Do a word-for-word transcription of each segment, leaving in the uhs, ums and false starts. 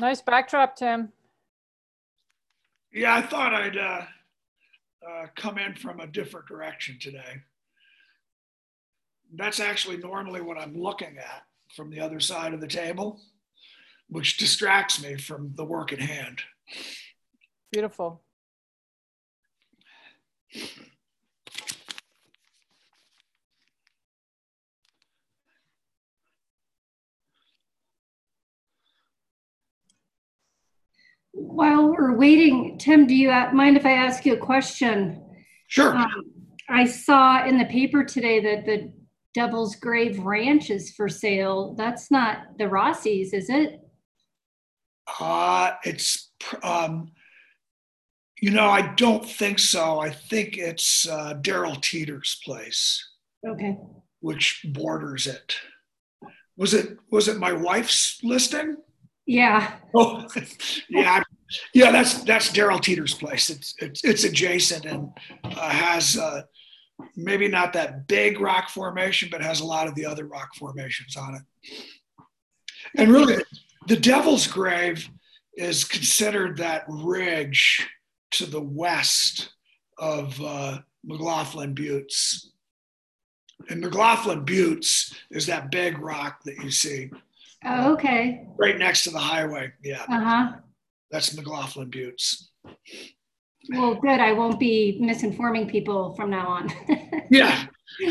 Nice backdrop, Tim. Yeah, I thought I'd uh, uh, come in from a different direction today. That's actually normally what I'm looking at from the other side of the table, which distracts me from the work at hand. Beautiful. While we're waiting, Tim, do you mind if I ask you a question? Sure. Um, I saw in the paper today that the Devil's Grave Ranch is for sale. That's not the Rossies, is it? Uh, it's, um, you know, I don't think so. I think it's uh, Daryl Teeter's place. Okay. Which borders it. Was it, was it my wife's listing? Yeah. Oh, yeah. Yeah, that's, that's Daryl Teeter's place. It's, it's, it's adjacent and uh, has uh, maybe not that big rock formation, but has a lot of the other rock formations on it. And really, the Devil's Grave is considered that ridge to the west of uh, McLaughlin Buttes. And McLaughlin Buttes is that big rock that you see. Oh, okay. Right next to the highway. Yeah. Uh-huh. That's McLaughlin Buttes. Well, good. I won't be misinforming people from now on. Yeah.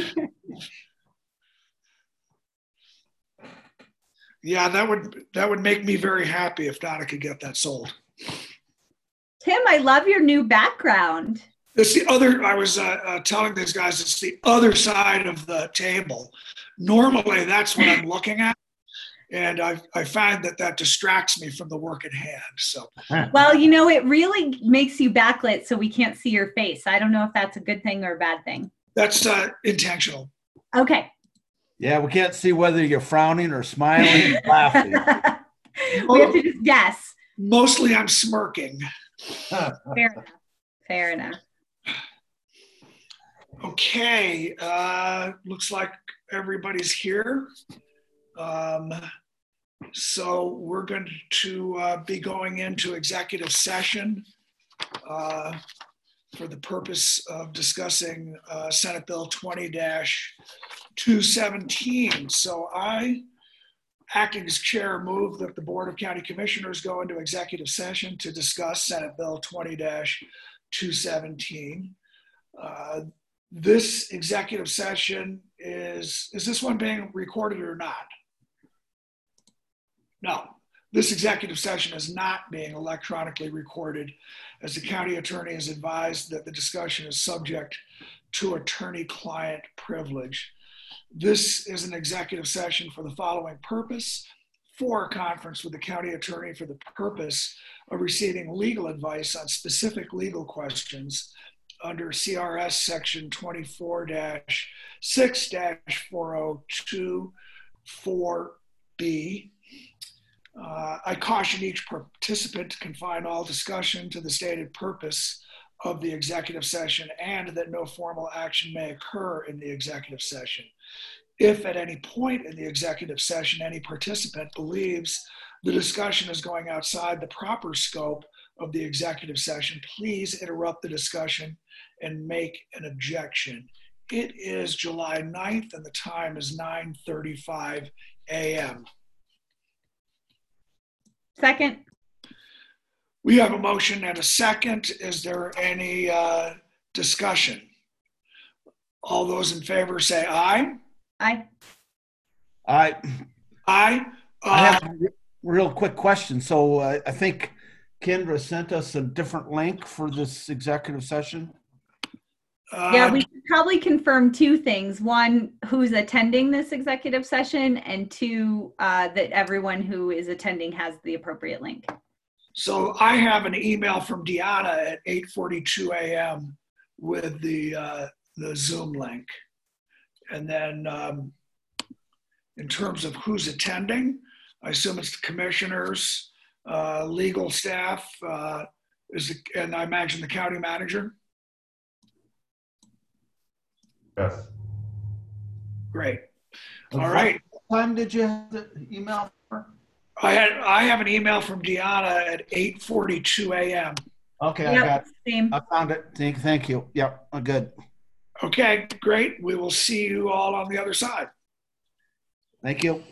Yeah, that would that would make me very happy if Donna could get that sold. Tim, I love your new background. It's the other, I was uh, uh, telling these guys, it's the other side of the table. Normally, that's what I'm looking at. And I, I find that that distracts me from the work at hand. So, well, you know, it really makes you backlit so we can't see your face. I don't know if that's a good thing or a bad thing. That's uh, intentional. Okay. Yeah, we can't see whether you're frowning or smiling or laughing. We have to just guess. Mostly I'm smirking. Fair enough. Fair enough. Okay. Uh, looks like everybody's here. Um, so we're going to uh, be going into executive session uh, for the purpose of discussing uh, Senate Bill twenty dash two seventeen. So I, acting as chair, move that the Board of County Commissioners go into executive session to discuss Senate Bill twenty dash two seventeen. Uh, this executive session is, is this one being recorded or not? No, this executive session is not being electronically recorded, as the county attorney has advised that the discussion is subject to attorney-client privilege. This is an executive session for the following purpose: for a conference with the county attorney for the purpose of receiving legal advice on specific legal questions under C R S section twenty-four dash six dash four oh two four B. Uh, I caution each participant to confine all discussion to the stated purpose of the executive session and that no formal action may occur in the executive session. If at any point in the executive session any participant believes the discussion is going outside the proper scope of the executive session, please interrupt the discussion and make an objection. It is July ninth and the time is nine thirty-five a m Second. We have a motion and a second. Is there any uh, discussion? All those in favor say aye. Aye. I, Aye. Uh, I have a real quick question. So uh, I think Kendra sent us a different link for this executive session. uh, Yeah, we should probably confirm two things. One, who's attending this executive session, and two, uh, that everyone who is attending has the appropriate link. So I have an email from Deanna at eight forty-two a m with the, uh, the Zoom link. And then um, in terms of who's attending, I assume it's the commissioners, uh, legal staff, uh, is the, and I imagine the county manager. Yes. Great. All right. What time did you have the email for? I had, I have an email from Deanna at eight forty-two a.m. Okay, I Yep, got, same. I found it. Thank, thank you. Yep, I'm good. Okay, great. We will see you all on the other side. Thank you.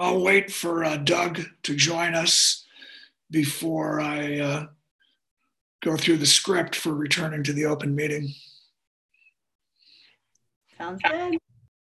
I'll wait for uh, Doug to join us before I uh, go through the script for returning to the open meeting. Sounds good.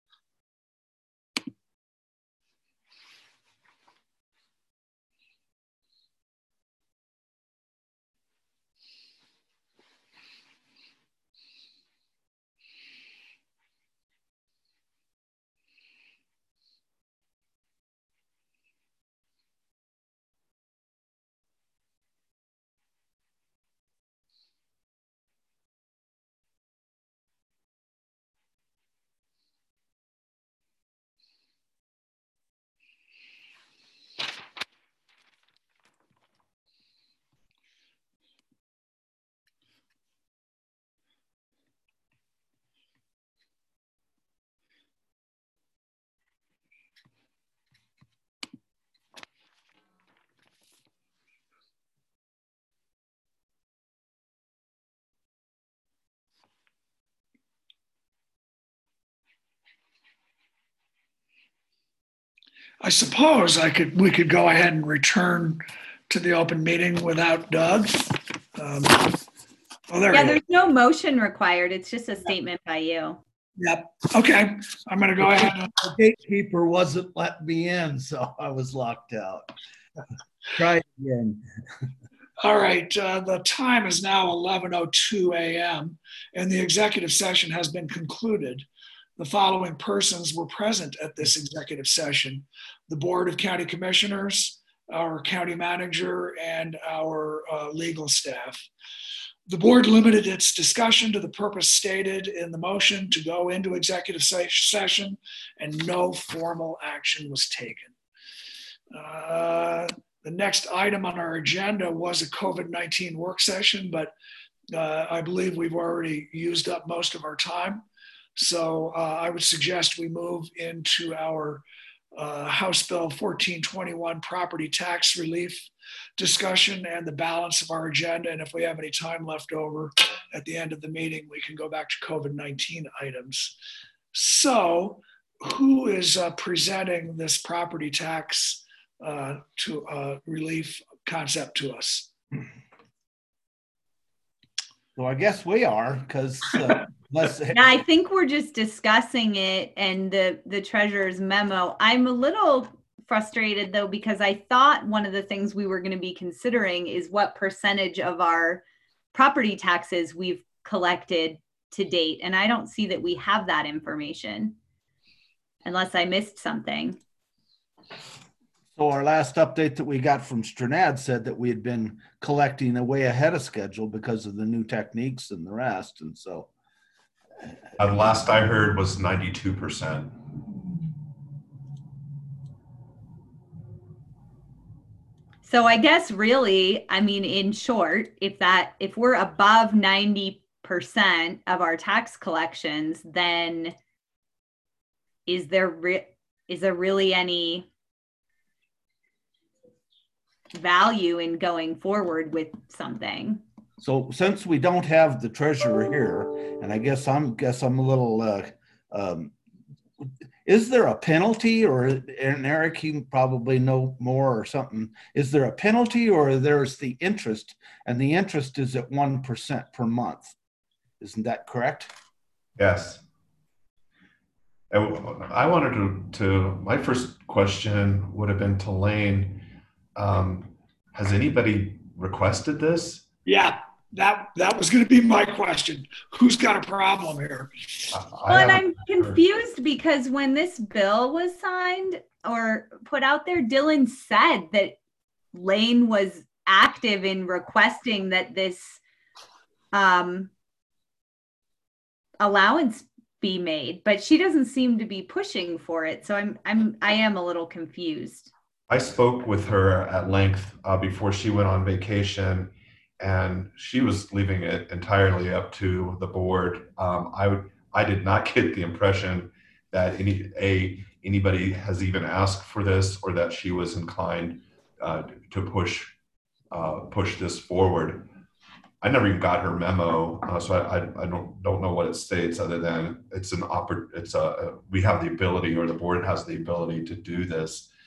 I suppose I could, we could go ahead and return to the open meeting without Doug. Um, oh, there Yeah, he is. there's no motion required. It's just a statement by you. Yep. Okay. I'm going to go ahead. And, The gatekeeper wasn't letting me in, so I was locked out. Try again. all right. Uh, the time is now eleven oh two a m and the executive session has been concluded. The following persons were present at this executive session: the Board of County Commissioners, our county manager, and our uh, legal staff. The board limited its discussion to the purpose stated in the motion to go into executive session, and no formal action was taken. Uh, the next item on our agenda was a COVID nineteen work session, but uh, I believe we've already used up most of our time. So uh, I would suggest we move into our uh, House Bill fourteen twenty-one property tax relief discussion and the balance of our agenda. And if we have any time left over at the end of the meeting, we can go back to COVID nineteen items. So who is uh, presenting this property tax uh, to uh, relief concept to us? So I guess we are, because uh, unless Yeah, I think we're just discussing it and the the treasurer's memo. I'm a little frustrated though, because I thought one of the things we were going to be considering is what percentage of our property taxes we've collected to date. And I don't see that we have that information unless I missed something. So our last update that we got from Stranad said that we had been collecting way ahead of schedule because of the new techniques and the rest. And so. Uh, the last I heard was ninety-two percent. So I guess really, I mean, in short, if that, if we're above ninety percent of our tax collections, then is there, re- is there really any value in going forward with something? So since we don't have the treasurer here, and I guess I'm guess I'm a little, uh, um, is there a penalty, or, and Eric, you probably know more or something, is there a penalty, or there's the interest, and the interest is at one percent per month? Isn't that correct? Yes. And I wanted to, to, my first question would have been to Lane. Um, has anybody requested this? Yeah, that that was going to be my question. Who's got a problem here? I, Well, and I I'm confused because when this bill was signed or put out there, Dylan said that Lane was active in requesting that this um, allowance be made, but she doesn't seem to be pushing for it. So I'm I'm I am a little confused. I spoke with her at length uh, before she went on vacation, and she was leaving it entirely up to the board. Um, I would, I did not get the impression that any a anybody has even asked for this, or that she was inclined uh, to push uh, push this forward. I never even got her memo, uh, so I, I, I don't don't know what it states, other than it's an oppor- it's a we have the ability, or the board has the ability to do this.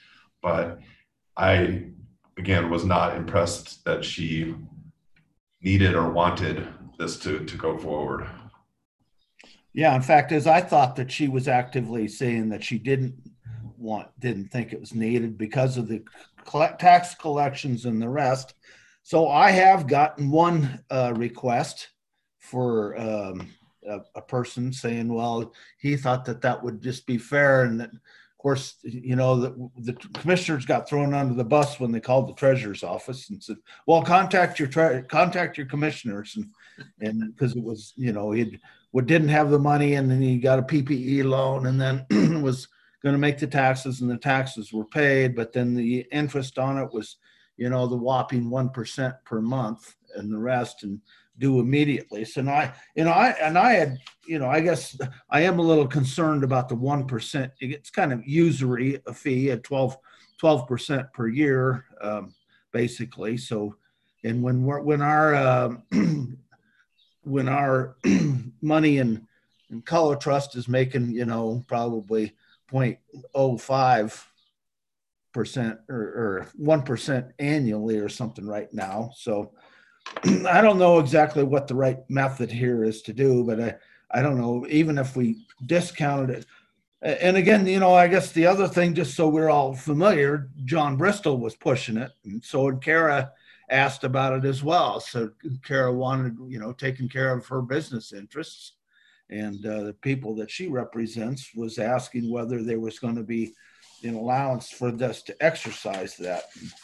but I, again, was not impressed that she needed or wanted this to, to go forward. Yeah, in fact, as I thought that she was actively saying that she didn't want, didn't think it was needed because of the collect, tax collections and the rest. So I have gotten one uh, request for um, a, a person saying, well, he thought that that would just be fair. And that, of course, you know, the, the commissioners got thrown under the bus when they called the treasurer's office and said, well, contact your, tre- contact your commissioners. And, and because it was, you know, he'd, didn't have the money and then he got a P P E loan and then was going to make the taxes and the taxes were paid, but then the interest on it was, you know, the whopping one percent per month and the rest and due immediately. So now I, you know, I, and I had, you know, I guess I am a little concerned about the one percent. It's kind of usury a fee at twelve percent per year, um, basically. So, and when we're, when our, um, when our money in, in Color Trust is making, you know, probably zero point zero five percent or, or one percent annually or something right now. So I don't know exactly what the right method here is to do, but I, I don't know, even if we discounted it. And again, you know, I guess the other thing, just so we're all familiar, John Bristol was pushing it. And so had Kara asked about it as well. So Kara wanted, you know, taking care of her business interests, and uh, the people that she represents was asking whether there was going to be an allowance for this to exercise that.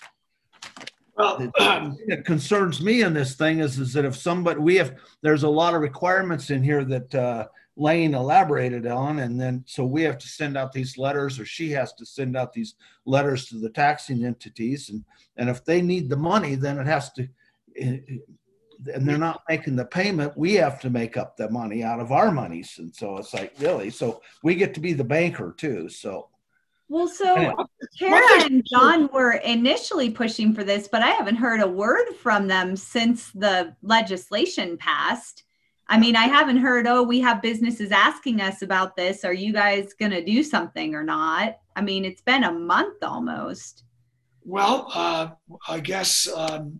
Well, The thing that concerns me in this thing is, is that if somebody, we have, there's a lot of requirements in here that uh, Lane elaborated on, and then so we have to send out these letters, or she has to send out these letters to the taxing entities, and and if they need the money, then it has to, and they're not making the payment, we have to make up the money out of our monies, and so it's like, really, so we get to be the banker too. So well, so anyway. Kara and John were initially pushing for this, but I haven't heard a word from them since the legislation passed. I mean, I haven't heard, oh, we have businesses asking us about this. Are you guys going to do something or not? I mean, it's been a month almost. Well, uh, I guess um,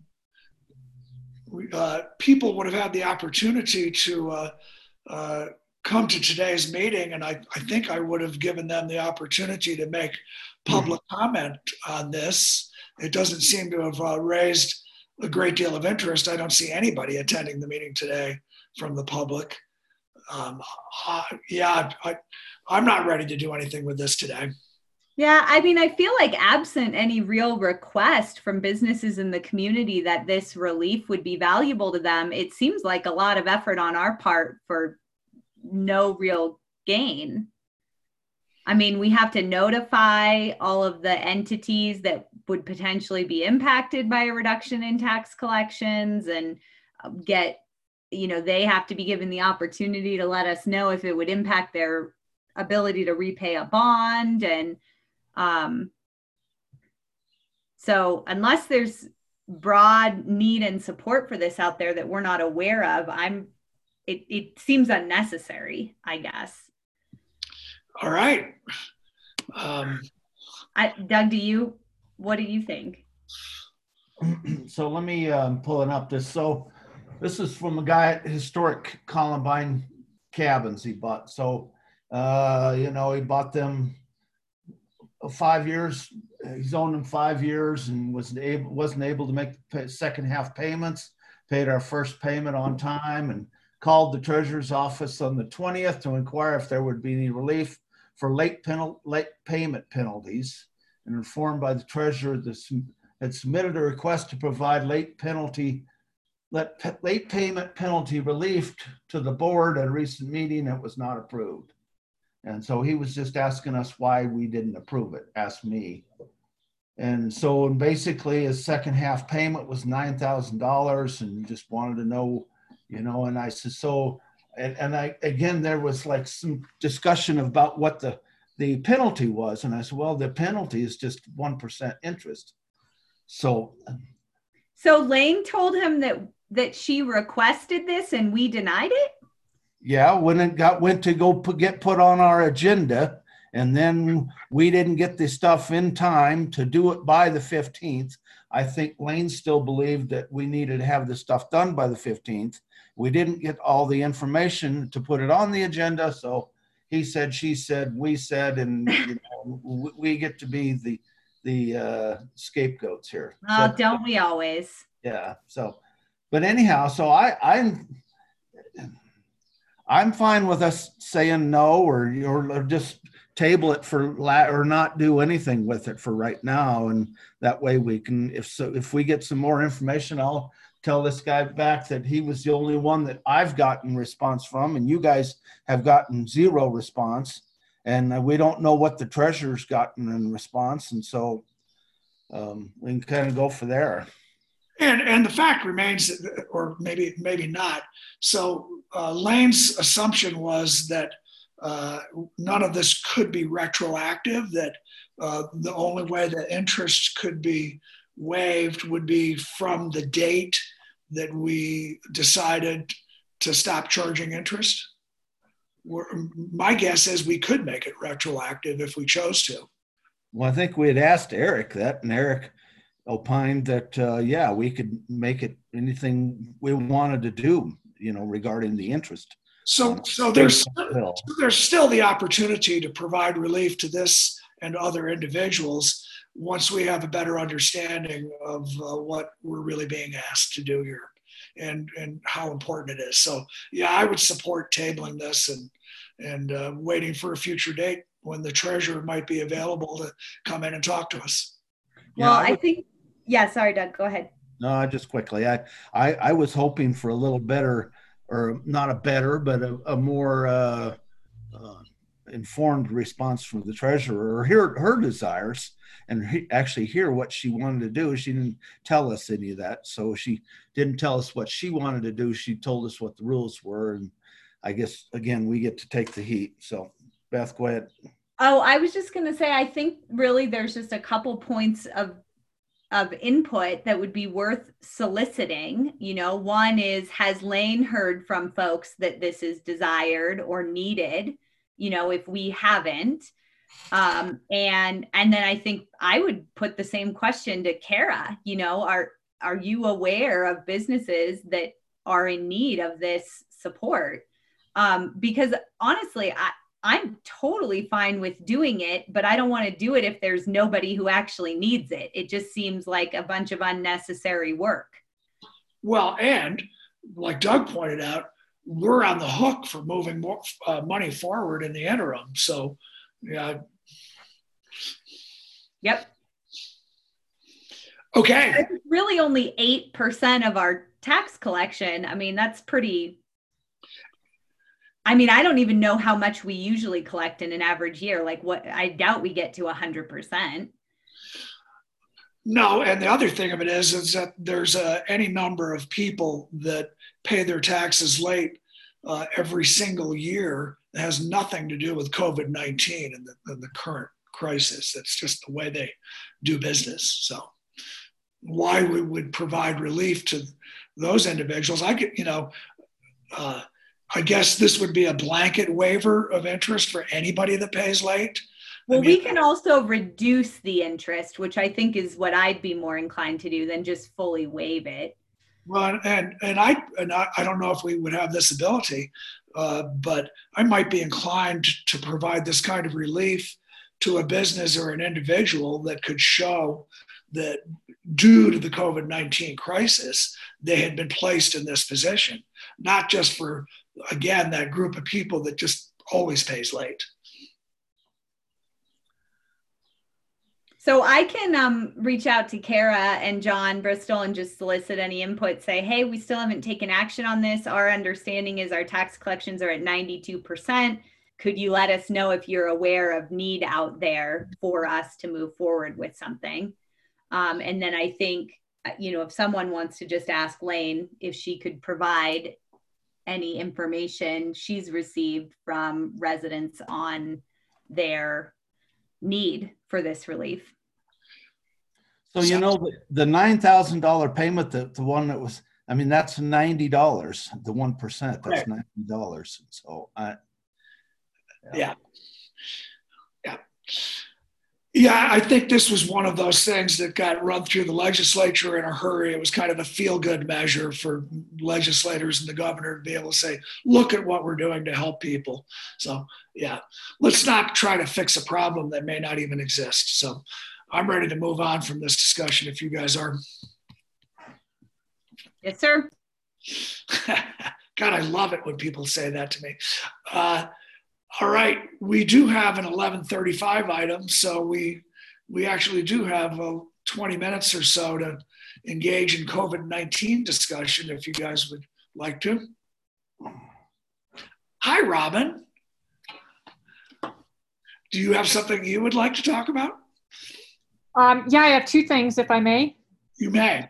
we, uh, people would have had the opportunity to uh, uh, come to today's meeting, and I, I think I would have given them the opportunity to make public comment on this. It doesn't seem to have uh, raised a great deal of interest. I don't see anybody attending the meeting today from the public. Um, uh, yeah, I, I'm not ready to do anything with this today. Yeah, I mean, I feel like absent any real request from businesses in the community that this relief would be valuable to them, it seems like a lot of effort on our part for no real gain. I mean, we have to notify all of the entities that would potentially be impacted by a reduction in tax collections and get, you know, they have to be given the opportunity to let us know if it would impact their ability to repay a bond. And um, so unless there's broad need and support for this out there that we're not aware of, I'm, it, it seems unnecessary, I guess. All right. Um, I, Doug, do you, what do you think? So let me um, pull it up this. So this is from a guy at Historic Columbine Cabins he bought. So, uh, you know, he bought them five years. He's owned them five years and was able, wasn't able to make the second half payments, paid our first payment on time, and called the treasurer's office on the twentieth to inquire if there would be any relief for late, penal, late payment penalties, and informed by the treasurer that had submitted a request to provide late penalty, let, late payment penalty relief to the board at a recent meeting. It was not approved. And so he was just asking us why we didn't approve it, asked me. And so basically his second half payment was nine thousand dollars, and he just wanted to know, you know, and I said, so, and, and I, again, there was like some discussion about what the, the penalty was. And I said, well, the penalty is just one percent interest. So. So Lane told him that, that she requested this and we denied it? Yeah, when it got, went to go put, get put on our agenda, And then we didn't get the stuff in time to do it by the fifteenth. I think Lane still believed that we needed to have the stuff done by the fifteenth. We didn't get all the information to put it on the agenda. So he said, she said, we said, and you know, we get to be the, the uh, scapegoats here. Oh, So, don't we always? yeah. So, but anyhow, so I, I'm, I'm fine with us saying no, or, or just table it for la or not do anything with it for right now. And that way we can, if so, if we get some more information, I'll tell this guy back that he was the only one that I've gotten response from, and you guys have gotten zero response. And we don't know what the treasurer's gotten in response. And so um, we can kind of go for there. And, and the fact remains, or maybe, maybe not. So uh, Lane's assumption was that uh, none of this could be retroactive, that uh, the only way that interest could be waived would be from the date that we decided to stop charging interest. We're, my guess is we could make it retroactive if we chose to. Well, I think we had asked Eric that, and Eric opined that, uh, yeah, we could make it anything we wanted to do, you know, regarding the interest. So, so there's, there's still the opportunity to provide relief to this and other individuals once we have a better understanding of uh, what we're really being asked to do here and, and how important it is. So yeah, I would support tabling this and, and uh, waiting for a future date when the treasurer might be available to come in and talk to us. Well, yeah, I, would, I think, yeah, sorry, Doug, go ahead. No, just quickly. I, I, I was hoping for a little better, or not a better, but a, a more uh, uh, informed response from the treasurer, or hear her desires and he, actually hear what she wanted to do. She didn't tell us any of that. So she didn't tell us what she wanted to do. She told us what the rules were. And I guess, again, we get to take the heat. So Beth, go ahead. Oh, I was just going to say, I think really there's just a couple points of of input that would be worth soliciting. You know, one is, has Lane heard from folks that this is desired or needed? You know, if we haven't, um, and and then I think I would put the same question to Kara. You know, are are you aware of businesses that are in need of this support? Um, because honestly, I. I'm totally fine with doing it, but I don't want to do it if there's nobody who actually needs it. It just seems like a bunch of unnecessary work. Well, and like Doug pointed out, we're on the hook for moving more uh, money forward in the interim. So, yeah. Yep. Okay. It's really only eight percent of our tax collection. I mean, that's pretty... I mean, I don't even know how much we usually collect in an average year. Like what, I doubt we get to a hundred percent. No. And the other thing of it is, is that there's uh, any number of people that pay their taxes late uh, every single year that has nothing to do with COVID nineteen and the, and the current crisis. That's just the way they do business. So why we would provide relief to those individuals, I could, you know, uh, I guess this would be a blanket waiver of interest for anybody that pays late. Well, I mean, we can also reduce the interest, which I think is what I'd be more inclined to do than just fully waive it. Well, and and I and I, I don't know if we would have this ability, uh, but I might be inclined to provide this kind of relief to a business or an individual that could show that due to the COVID nineteen crisis, they had been placed in this position, not just for, again, that group of people that just always pays late. So I can um, reach out to Kara and John Bristol and just solicit any input, say, hey, we still haven't taken action on this. Our understanding is our tax collections are at ninety-two percent. Could you let us know if you're aware of need out there for us to move forward with something? Um, and then I think, you know, if someone wants to just ask Lane if she could provide any information she's received from residents on their need for this relief. So, you know, the, the nine thousand dollar payment, the, the one that was, I mean, that's ninety dollars, the one percent, that's right. ninety dollars. So I, yeah. yeah. Yeah, I think this was one of those things that got run through the legislature in a hurry. It was kind of a feel-good measure for legislators and the governor to be able to say, look at what we're doing to help people. So yeah, let's not try to fix a problem that may not even exist. So I'm ready to move on from this discussion if you guys are. Yes, sir. God, I love it when people say that to me. Uh, All right, we do have an eleven thirty-five item, so we we actually do have uh, twenty minutes or so to engage in COVID nineteen discussion if you guys would like to. Hi, Robin. Do you have something you would like to talk about? Um, yeah, I have two things, if I may. You may.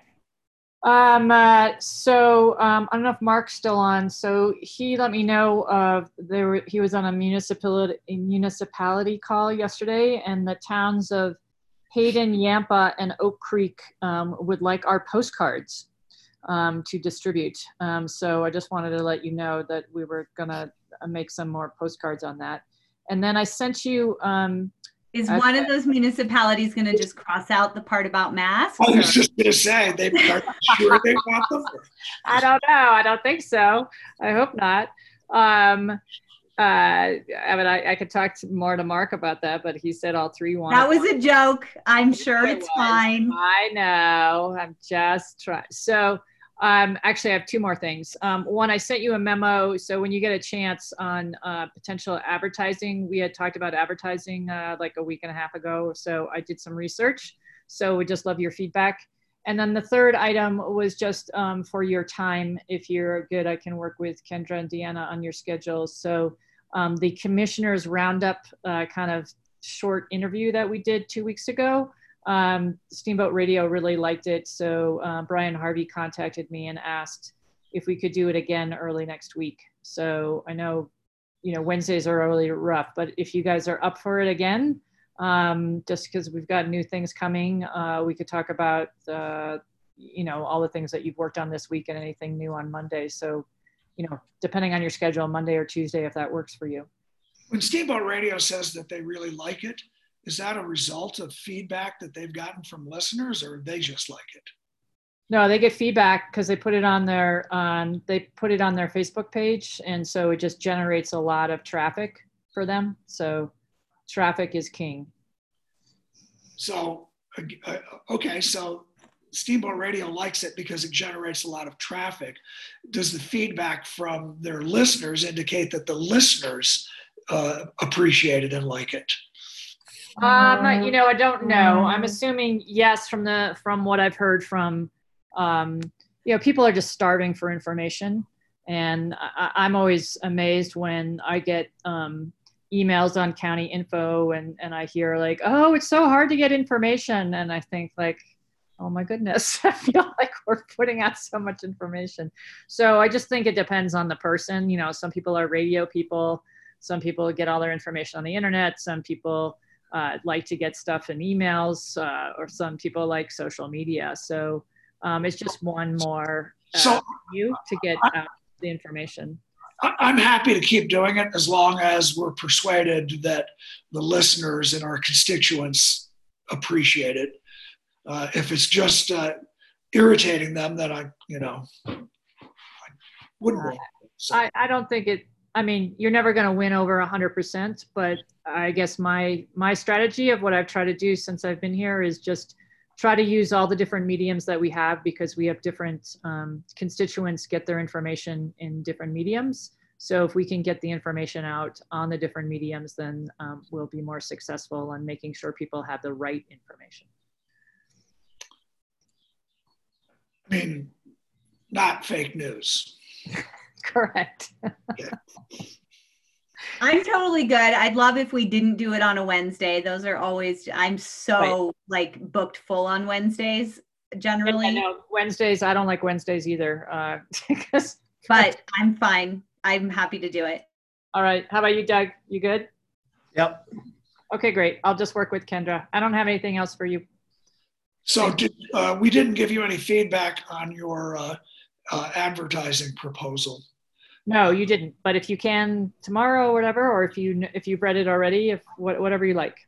Um, uh, so um, I don't know if Mark's still on. So he let me know of there were, he was on a municipality municipality call yesterday, and the towns of Hayden, Yampa, and Oak Creek um, would like our postcards um, to distribute. Um, so I just wanted to let you know that we were gonna make some more postcards on that. And then I sent you. Um, Is Okay. one of those municipalities going to just cross out the part about masks? I was or- just going to say, they are sure they want them. I don't know. I don't think so. I hope not. Um, uh, I mean, I, I could talk to, more to Mark about that, but he said all three want. That was a joke. I'm sure It it's was. fine. I know. I'm just trying. So, um, actually, I have two more things. Um, one, I sent you a memo. So when you get a chance on uh, potential advertising, we had talked about advertising uh, like a week and a half ago. So I did some research. So we just love your feedback. And then the third item was just um, for your time. If you're good, I can work with Kendra and Deanna on your schedules. So um, the commissioners roundup uh, kind of short interview that we did two weeks ago. Um, Steamboat Radio really liked it. So uh, Brian Harvey contacted me and asked if we could do it again early next week. So I know, you know, Wednesdays are really rough, but if you guys are up for it again, um, just because we've got new things coming, uh, we could talk about, uh, you know, all the things that you've worked on this week and anything new on Monday. So, you know, depending on your schedule, Monday or Tuesday, if that works for you. When Steamboat Radio says that they really like it, is that a result of feedback that they've gotten from listeners, or they just like it? No, they get feedback because they put it on their um, they put it on their Facebook page, and so it just generates a lot of traffic for them. So traffic is king. So, uh, okay, so Steamboat Radio likes it because it generates a lot of traffic. Does the feedback from their listeners indicate that the listeners uh, appreciate it and like it? Um, you know, I don't know. I'm assuming yes from the from what I've heard from, um, you know, people are just starving for information, and I, I'm always amazed when I get um, emails on county info and and I hear like, oh, it's so hard to get information, and I think like, oh my goodness, I feel like we're putting out so much information. So I just think it depends on the person. You know, some people are radio people, some people get all their information on the internet, some people Uh, like to get stuff in emails, uh, or some people like social media. So um, it's just one more uh, So you to get out the information. I- I'm happy to keep doing it as long as we're persuaded that the listeners and our constituents appreciate it. Uh, if it's just uh, irritating them, then I, you know, I wouldn't want it. So. I, I don't think it, I mean, you're never going to win over one hundred percent, but I guess my my strategy of what I've tried to do since I've been here is just try to use all the different mediums that we have, because we have different um, constituents get their information in different mediums. So if we can get the information out on the different mediums, then um, we'll be more successful in making sure people have the right information. I mean, not fake news. Correct. I'm totally good. I'd love if we didn't do it on a Wednesday. Those are always, I'm so Right. like booked full on Wednesdays And I generally, know Wednesdays, I don't like Wednesdays either. Uh, because, but I'm fine. I'm happy to do it. all right. How about you, Doug? You good? Yep. Okay, great. I'll just work with Kendra. I don't have anything else for you. So did, uh, we didn't give you any feedback on your uh, uh, advertising proposal. No, you didn't. But if you can tomorrow or whatever, or if you if you've read it already, if whatever you like.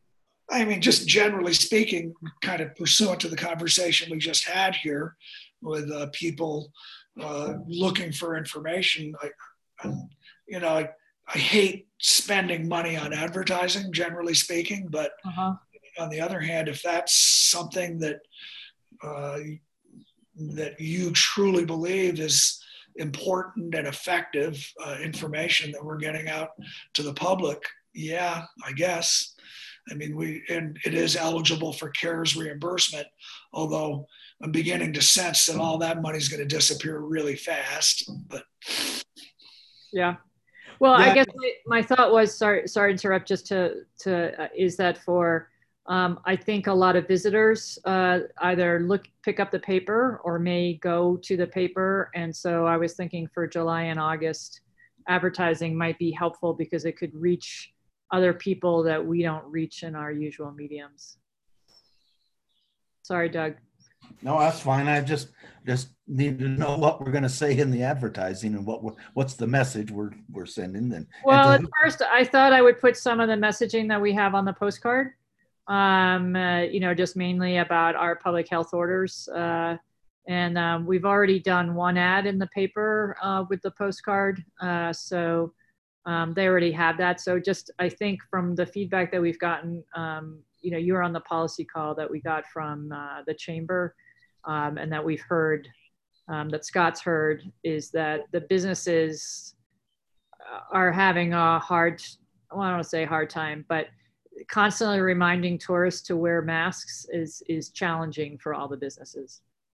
I mean, just generally speaking, kind of pursuant to the conversation we just had here with uh, people uh, looking for information, I, you know, I, I hate spending money on advertising, generally speaking, but uh-huh. on the other hand, if that's something that uh, that you truly believe is important and effective uh, information that we're getting out to the public, yeah, I guess. I mean, we, and it is eligible for CARES reimbursement, although I'm beginning to sense that all that money is going to disappear really fast. But yeah, well, yeah. I guess my, my thought was, sorry, sorry to interrupt, just to, to uh, is that for, um, I think a lot of visitors uh, either look, pick up the paper or may go to the paper. And so I was thinking for July and August, advertising might be helpful because it could reach other people that we don't reach in our usual mediums. Sorry, Doug. No, that's fine. I just just need to know what we're going to say in the advertising and what we're, what's the message we're we're sending. And well, and at first I thought I would put some of the messaging that we have on the postcard. Um, uh, you know, just mainly about our public health orders. Uh, and um, we've already done one ad in the paper uh, with the postcard. Uh, so. Um, they already have that. So just, I think from the feedback that we've gotten, um, you know, you were on the policy call that we got from uh, the chamber um, and that we've heard, um, that Scott's heard, is that the businesses are having a hard, well, I don't want to say hard time, but constantly reminding tourists to wear masks is, is challenging for all the businesses.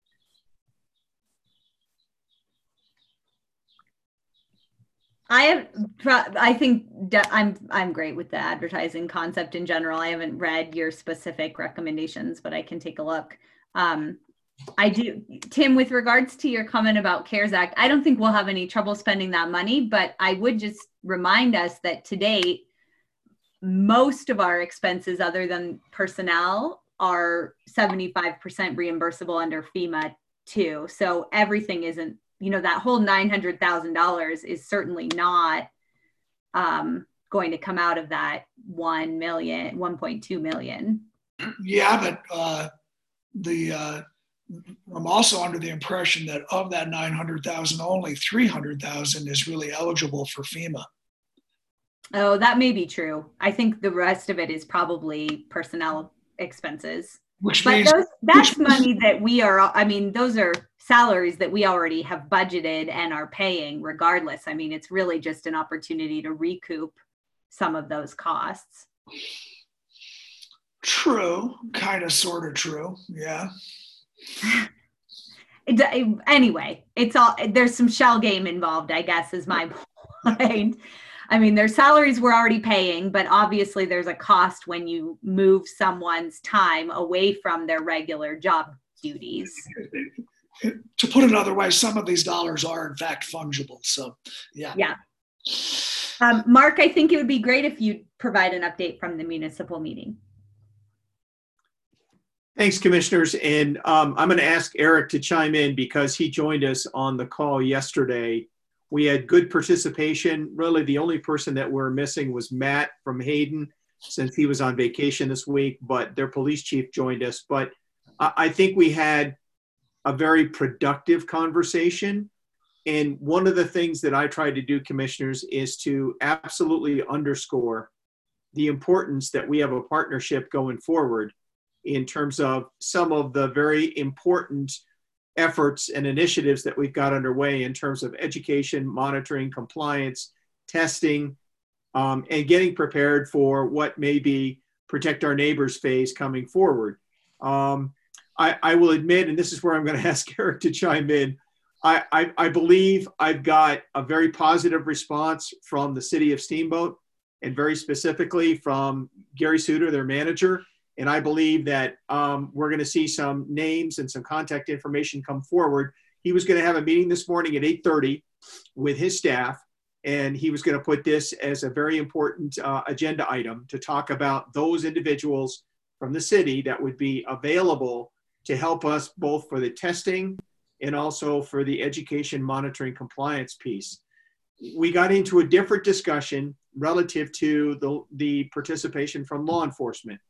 I have, I think I'm, I'm great with the advertising concept in general. I haven't read your specific recommendations, but I can take a look. Um, I do, Tim, with regards to your comment about CARES Act, I don't think we'll have any trouble spending that money, but I would just remind us that to date, most of our expenses other than personnel are seventy-five percent reimbursable under FEMA too. So everything isn't, you know, that whole nine hundred thousand dollars is certainly not um, going to come out of that one million, one point two million. Yeah, but uh, the uh, I'm also under the impression that of that nine hundred thousand, only three hundred thousand is really eligible for FEMA. Oh, that may be true. I think the rest of it is probably personnel expenses. Which but means those, that's which money that we are, I mean, those are salaries that we already have budgeted and are paying regardless. I mean, it's really just an opportunity to recoup some of those costs. True, kind of, sort of true, yeah. It, it, anyway, it's all, there's some shell game involved, I guess, is my point. I mean, their salaries we're already paying, but obviously there's a cost when you move someone's time away from their regular job duties. To put it another way, some of these dollars are in fact fungible. So, yeah. Yeah. Um, Mark, I think it would be great if you provide an update from the municipal meeting. Thanks, commissioners. And um, I'm going to ask Eric to chime in because he joined us on the call yesterday. We had good participation. Really, the only person that we're missing was Matt from Hayden, since he was on vacation this week, but their police chief joined us. But I think we had a very productive conversation. And one of the things that I tried to do, commissioners, is to absolutely underscore the importance that we have a partnership going forward in terms of some of the very important efforts and initiatives that we've got underway in terms of education, monitoring, compliance, testing, um, and getting prepared for what may be protect our neighbors phase coming forward. Um, I, I will admit, and this is where I'm going to ask Eric to chime in, I, I, I believe I've got a very positive response from the city of Steamboat and very specifically from Gary Suter, their manager. And I believe that um, we're going to see some names and some contact information come forward. He was going to have a meeting this morning at eight thirty with his staff, and he was going to put this as a very important uh, agenda item to talk about those individuals from the city that would be available to help us both for the testing and also for the education, monitoring, compliance piece. We got into a different discussion relative to the, the participation from law enforcement.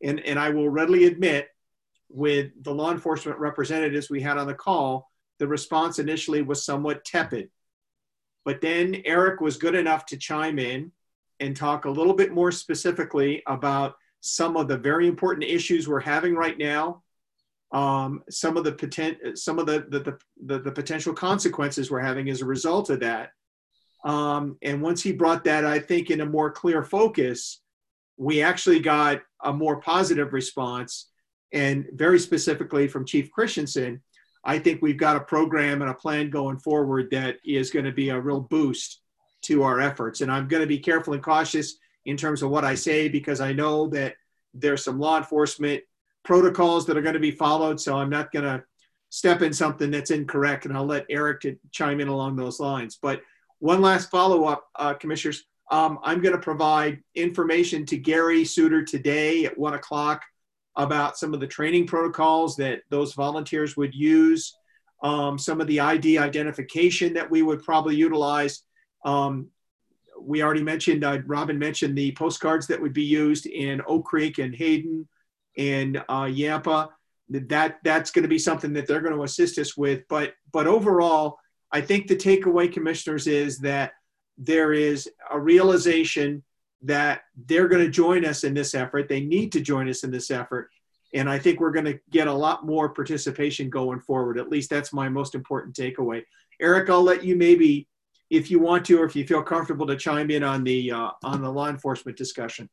and, and I will readily admit, with the law enforcement representatives we had on the call, the response initially was somewhat tepid. But then Eric was good enough to chime in and talk a little bit more specifically about some of the very important issues we're having right now, um, some of the potent, some of the the, the the the potential consequences we're having as a result of that. Um, and once he brought that, I think, in a more clear focus, we actually got a more positive response. And very specifically from Chief Christensen, I think we've got a program and a plan going forward that is going to be a real boost to our efforts. And I'm going to be careful and cautious in terms of what I say, because I know that there's some law enforcement protocols that are going to be followed. So I'm not going to step in something that's incorrect, and I'll let Eric to chime in along those lines. But one last follow-up, uh, Commissioners, um, I'm going to provide information to Gary Suter today at one o'clock about some of the training protocols that those volunteers would use, um, some of the I D identification that we would probably utilize. Um, we already mentioned, uh, Robin mentioned the postcards that would be used in Oak Creek and Hayden and uh, Yampa. That, that's going to be something that they're going to assist us with. But, but overall, I think the takeaway, Commissioners, is that there is a realization that they're going to join us in this effort. They need to join us in this effort. And I think we're going to get a lot more participation going forward. At least that's my most important takeaway. Eric, I'll let you maybe, if you want to, or if you feel comfortable, to chime in on the, uh, on the law enforcement discussion.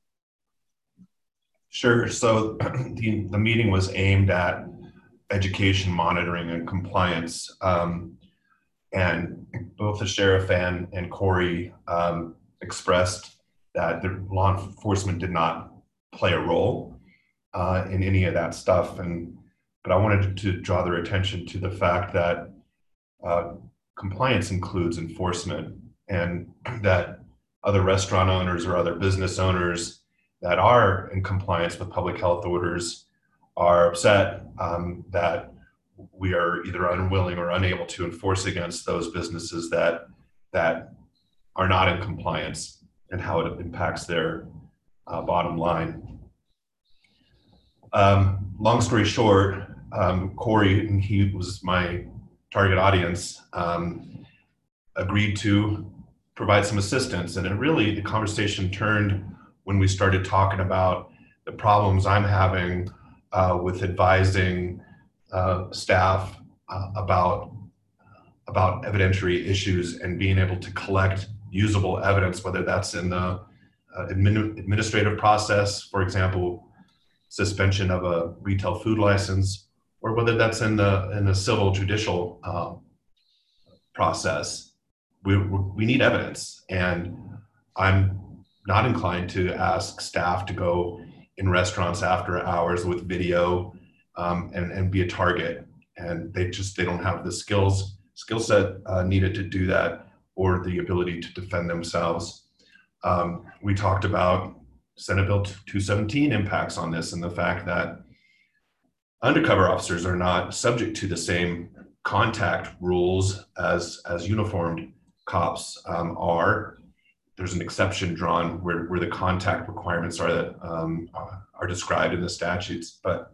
Sure. So the, the meeting was aimed at education, monitoring, and compliance. Um, and both the sheriff and, and Corey um, expressed that the law enforcement did not play a role uh, in any of that stuff. And, but I wanted to draw their attention to the fact that uh, compliance includes enforcement, and that other restaurant owners or other business owners that are in compliance with public health orders are upset um, that we are either unwilling or unable to enforce against those businesses that, that are not in compliance, and how it impacts their uh, bottom line. Um, long story short, um, Corey, and he was my target audience, um, agreed to provide some assistance. And it really, the conversation turned when we started talking about the problems I'm having uh, with advising uh, staff uh, about, about evidentiary issues and being able to collect usable evidence, whether that's in the uh, admin administrative process, for example, suspension of a retail food license, or whether that's in the in the civil judicial uh, process. We, we need evidence, and I'm not inclined to ask staff to go in restaurants after hours with video um, and, and be a target. And they just, they don't have the skills, skill set uh, needed to do that, or the ability to defend themselves. Um, we talked about Senate Bill two seventeen impacts on this, and the fact that undercover officers are not subject to the same contact rules as, as uniformed cops um, are. There's an exception drawn where, where the contact requirements are, that, um, are described in the statutes, but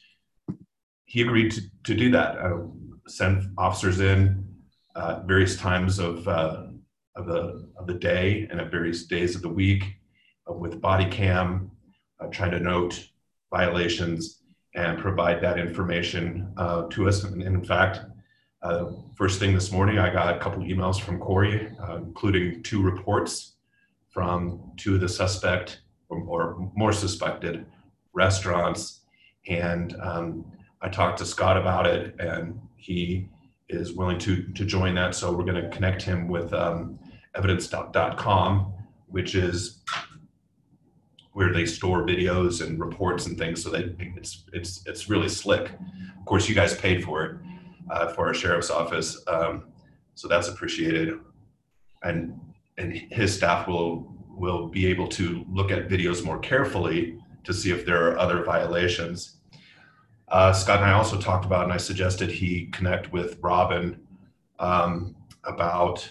he agreed to, to do that, uh, send officers in Uh, various times of uh, of the of the day and at various days of the week uh, with body cam, uh, trying to note violations and provide that information uh, to us. And in fact, uh, first thing this morning, I got a couple emails from Corey, uh, including two reports from two of the suspect or, or more suspected restaurants. And um, I talked to Scott about it, and he is willing to to join that. So we're going to connect him with um, evidence dot com, which is where they store videos and reports and things. So that it's it's it's really slick. Of course, you guys paid for it uh, for our sheriff's office, um, so that's appreciated. And and his staff will will be able to look at videos more carefully to see if there are other violations. Uh, Scott and I also talked about, and I suggested he connect with Robin um, about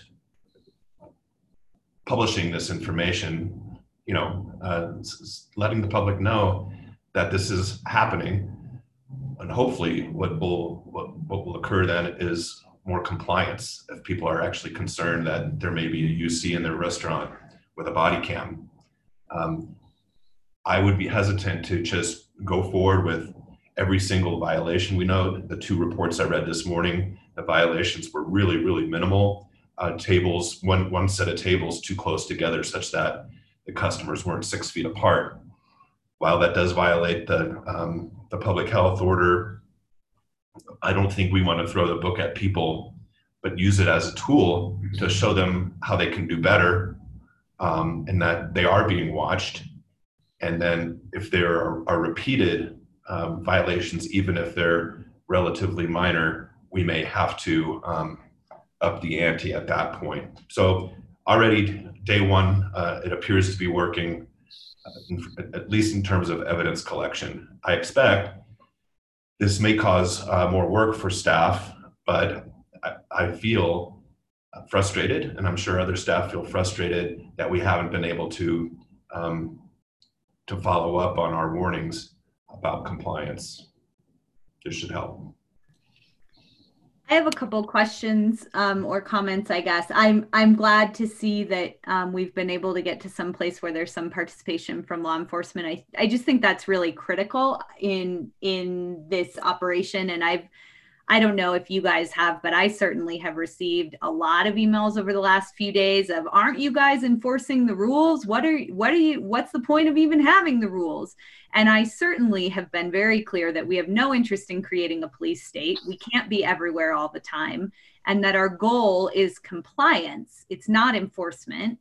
publishing this information, you know, uh, letting the public know that this is happening. And hopefully what will, what, what will occur then is more compliance if people are actually concerned that there may be a U C in their restaurant with a body cam. Um, I would be hesitant to just go forward with every single violation. We know the two reports I read this morning, the violations were really, really minimal. Uh, tables, one, one set of tables too close together such that the customers weren't six feet apart. While that does violate the, um, the public health order, I don't think we want to throw the book at people, but use it as a tool to show them how they can do better, um, and that they are being watched. And then if there are, are repeated um, violations, even if they're relatively minor, we may have to um, up the ante at that point. So already day one, uh, it appears to be working, uh, in, at least in terms of evidence collection. I expect this may cause uh, more work for staff, but I, I feel frustrated, and I'm sure other staff feel frustrated that we haven't been able to um, to follow up on our warnings about compliance. This should help. I have a couple questions um, or comments, I guess. I'm I'm glad to see that um, we've been able to get to some place where there's some participation from law enforcement. I, I just think that's really critical in in this operation. And I've I don't know if you guys have, but I certainly have received a lot of emails over the last few days of, aren't you guys enforcing the rules? What are, what are you, what's the point of even having the rules? And I certainly have been very clear that we have no interest in creating a police state. We can't be everywhere all the time. And that our goal is compliance. It's not enforcement.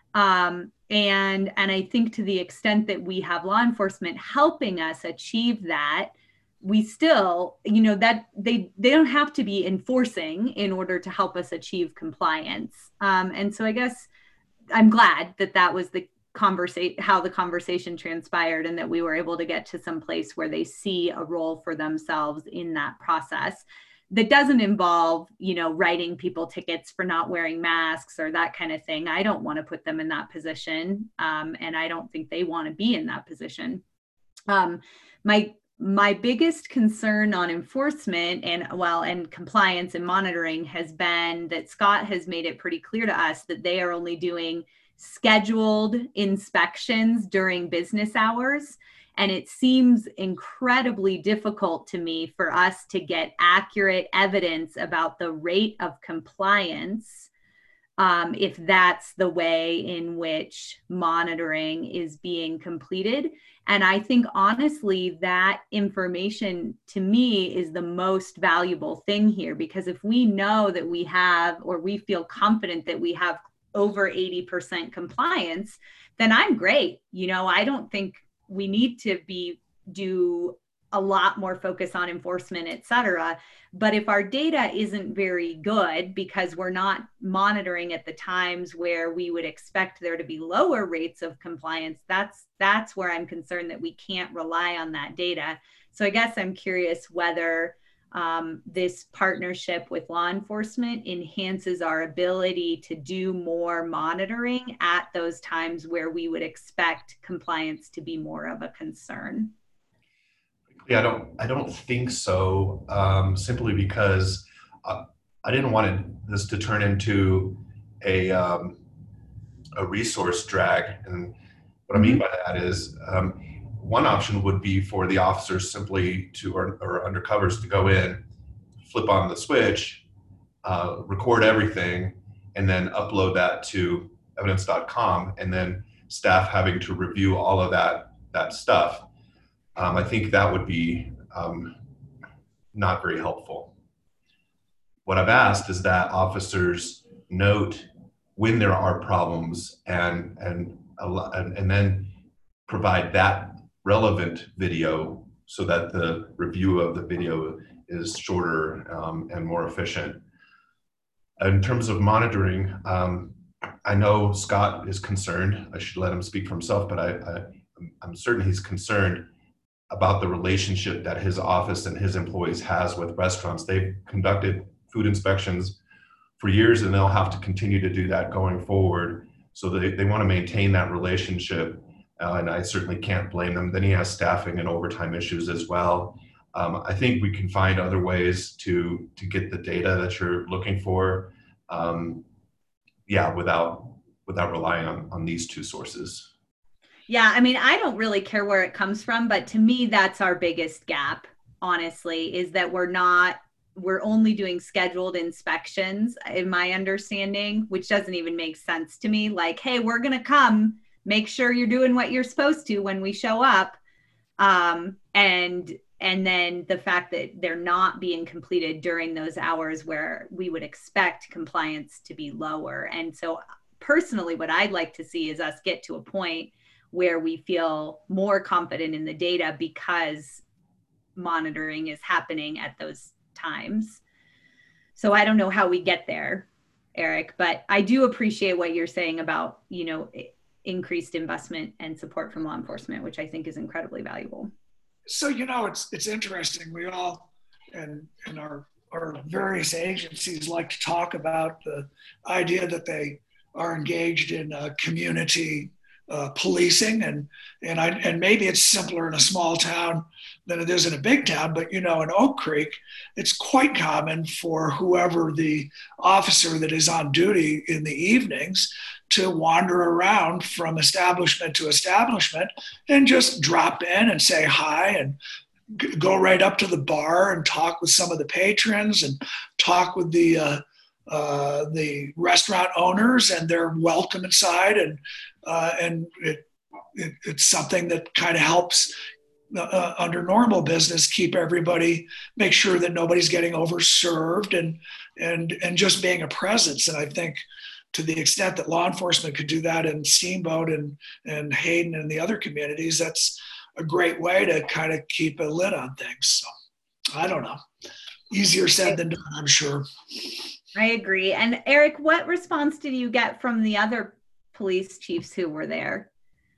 Um, and, and I think to the extent that we have law enforcement helping us achieve that, we still, you know, that they they don't have to be enforcing in order to help us achieve compliance. Um, and so I guess I'm glad that that was the conversation, how the conversation transpired, and that we were able to get to some place where they see a role for themselves in that process that doesn't involve, you know, writing people tickets for not wearing masks or that kind of thing. I don't want to put them in that position. Um, and I don't think they want to be in that position. Um, my My biggest concern on enforcement and well, and compliance and monitoring has been that Scott has made it pretty clear to us that they are only doing scheduled inspections during business hours. And it seems incredibly difficult to me for us to get accurate evidence about the rate of compliance um, if that's the way in which monitoring is being completed. And I think, honestly, that information to me is the most valuable thing here, because if we know that we have, or we feel confident that we have over eighty percent compliance, then I'm great. You know, I don't think we need to be do a lot more focus on enforcement, et cetera. But if our data isn't very good because we're not monitoring at the times where we would expect there to be lower rates of compliance, that's that's where I'm concerned that we can't rely on that data. So I guess I'm curious whether um, this partnership with law enforcement enhances our ability to do more monitoring at those times where we would expect compliance to be more of a concern. Yeah, I don't. I don't think so. Um, simply because uh, I didn't want it, this to turn into a um, a resource drag. And what I mean by that is, um, one option would be for the officers simply to, or, or undercovers to go in, flip on the switch, uh, record everything, and then upload that to evidence dot com, and then staff having to review all of that that stuff. Um, I think that would be um, not very helpful. What I've asked is that officers note when there are problems and and and, and then provide that relevant video so that the review of the video is shorter um, and more efficient. In terms of monitoring, um, I know Scott is concerned. I should let him speak for himself, but I, I, I'm certain he's concerned about the relationship that his office and his employees has with restaurants. They've conducted food inspections for years, and they'll have to continue to do that going forward. So they, they want to maintain that relationship. uh, and I certainly can't blame them. Then he has staffing and overtime issues as well. Um, I think we can find other ways to to get the data that you're looking for, um, yeah, without without relying on on these two sources. Yeah, I mean, I don't really care where it comes from, but to me, that's our biggest gap, honestly, is that we're not, we're only doing scheduled inspections, in my understanding, which doesn't even make sense to me. Like, hey, we're going to come, make sure you're doing what you're supposed to when we show up. Um, and and then the fact that they're not being completed during those hours where we would expect compliance to be lower. And so personally, what I'd like to see is us get to a point where we feel more confident in the data because monitoring is happening at those times. So I don't know how we get there, Eric, but I do appreciate what you're saying about, you know, increased investment and support from law enforcement, which I think is incredibly valuable. So, you know, it's it's interesting. We all, and, and our, our various agencies like to talk about the idea that they are engaged in uh, community Uh, policing, and and I and maybe it's simpler in a small town than it is in a big town, but you know, in Oak Creek, it's quite common for whoever the officer that is on duty in the evenings to wander around from establishment to establishment and just drop in and say hi and g- go right up to the bar and talk with some of the patrons and talk with the uh, uh, the restaurant owners, and they're welcome inside, and uh, and it, it it's something that kind of helps uh, under normal business keep everybody, make sure that nobody's getting overserved, and and and just being a presence. And I think to the extent that law enforcement could do that in Steamboat and and Hayden and the other communities, that's a great way to kind of keep a lid on things. So I don't know, easier said than done, I'm sure. I agree. And Eric, what response did you get from the other police chiefs who were there?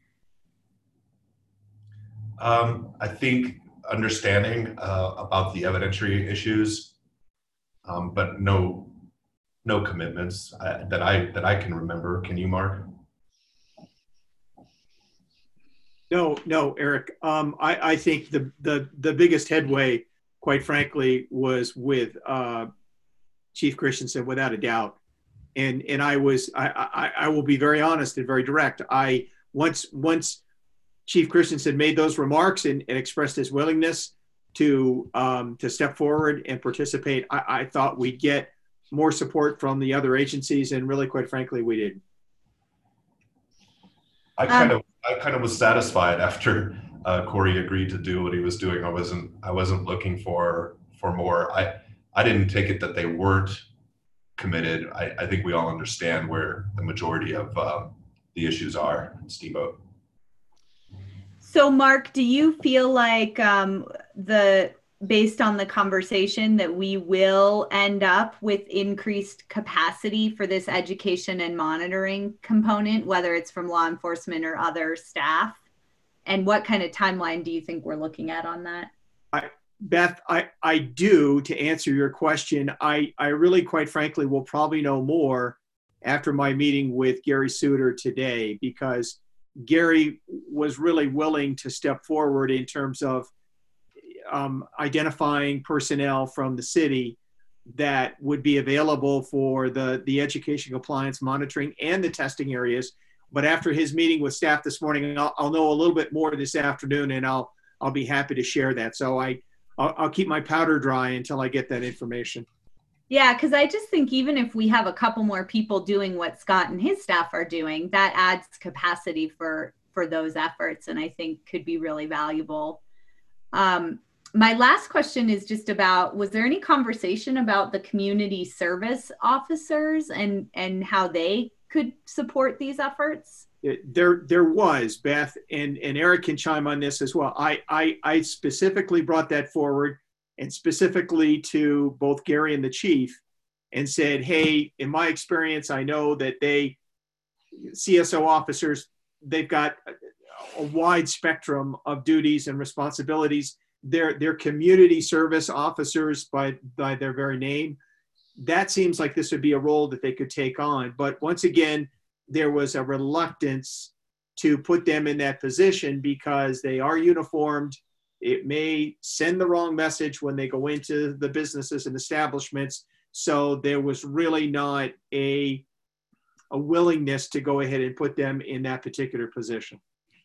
Um, I think understanding uh, about the evidentiary issues, um, but no, no commitments uh, that I that I can remember. Can you, Mark? No, no, Eric. Um, I, I think the, the the biggest headway, quite frankly, was with uh, Chief Christensen, without a doubt. And and I was I, I I will be very honest and very direct. I once once Chief Christensen made those remarks and, and expressed his willingness to um, to step forward and participate, I, I thought we'd get more support from the other agencies, and really, quite frankly, we didn't. I kind um, of I kind of was satisfied after uh, Corey agreed to do what he was doing. I wasn't I wasn't looking for for more. I I didn't take it that they weren't committed. I, I think we all understand where the majority of um, the issues are in Steamboat. So, Mark, do you feel like um, the based on the conversation that we will end up with increased capacity for this education and monitoring component, whether it's from law enforcement or other staff? And what kind of timeline do you think we're looking at on that? I, Beth, I, I do, to answer your question. I, I really, quite frankly, will probably know more after my meeting with Gary Suter today, because Gary was really willing to step forward in terms of um, identifying personnel from the city that would be available for the, the education compliance monitoring and the testing areas. But after his meeting with staff this morning, I'll, I'll know a little bit more this afternoon, and I'll, I'll be happy to share that. So I, I'll, I'll keep my powder dry until I get that information. Yeah, because I just think even if we have a couple more people doing what Scott and his staff are doing, that adds capacity for, for those efforts, and I think could be really valuable. Um, my last question is just about, was there any conversation about the community service officers and, and how they could support these efforts? It, there, there was, Beth, and, and Eric can chime on this as well. I, I, I specifically brought that forward, and specifically to both Gary and the chief, and said, hey, in my experience, I know that they, C S O officers, they've got a, a wide spectrum of duties and responsibilities. They're, they're community service officers by, by their very name. That seems like this would be a role that they could take on. But once again, there was a reluctance to put them in that position because they are uniformed. It may send the wrong message when they go into the businesses and establishments. So there was really not a, a willingness to go ahead and put them in that particular position.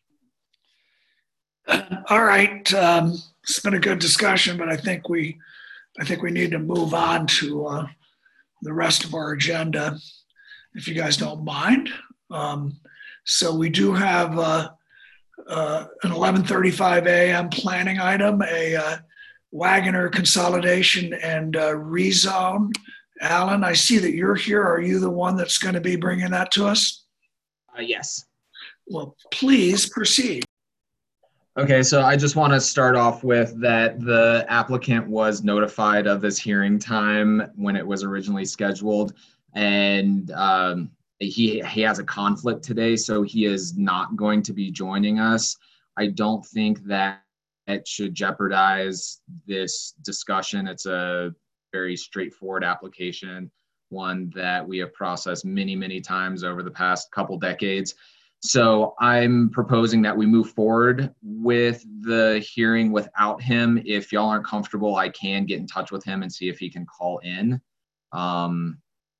All right. Um, it's been a good discussion, but I think we, I think we need to move on to uh, the rest of our agenda, if you guys don't mind. Um, so we do have uh, uh, an eleven thirty-five a m planning item, a uh, Wagoner consolidation and uh, rezone. Alan, I see that you're here. Are you the one that's going to be bringing that to us? Uh, yes. Well, please proceed. Okay, so I just want to start off with that the applicant was notified of this hearing time when it was originally scheduled, and um, he, he has a conflict today, so he is not going to be joining us. I don't think that it should jeopardize this discussion. It's a very straightforward application, one that we have processed many, many times over the past couple decades. So I'm proposing that we move forward with the hearing without him. If y'all aren't comfortable, I can get in touch with him and see if he can call in. Um,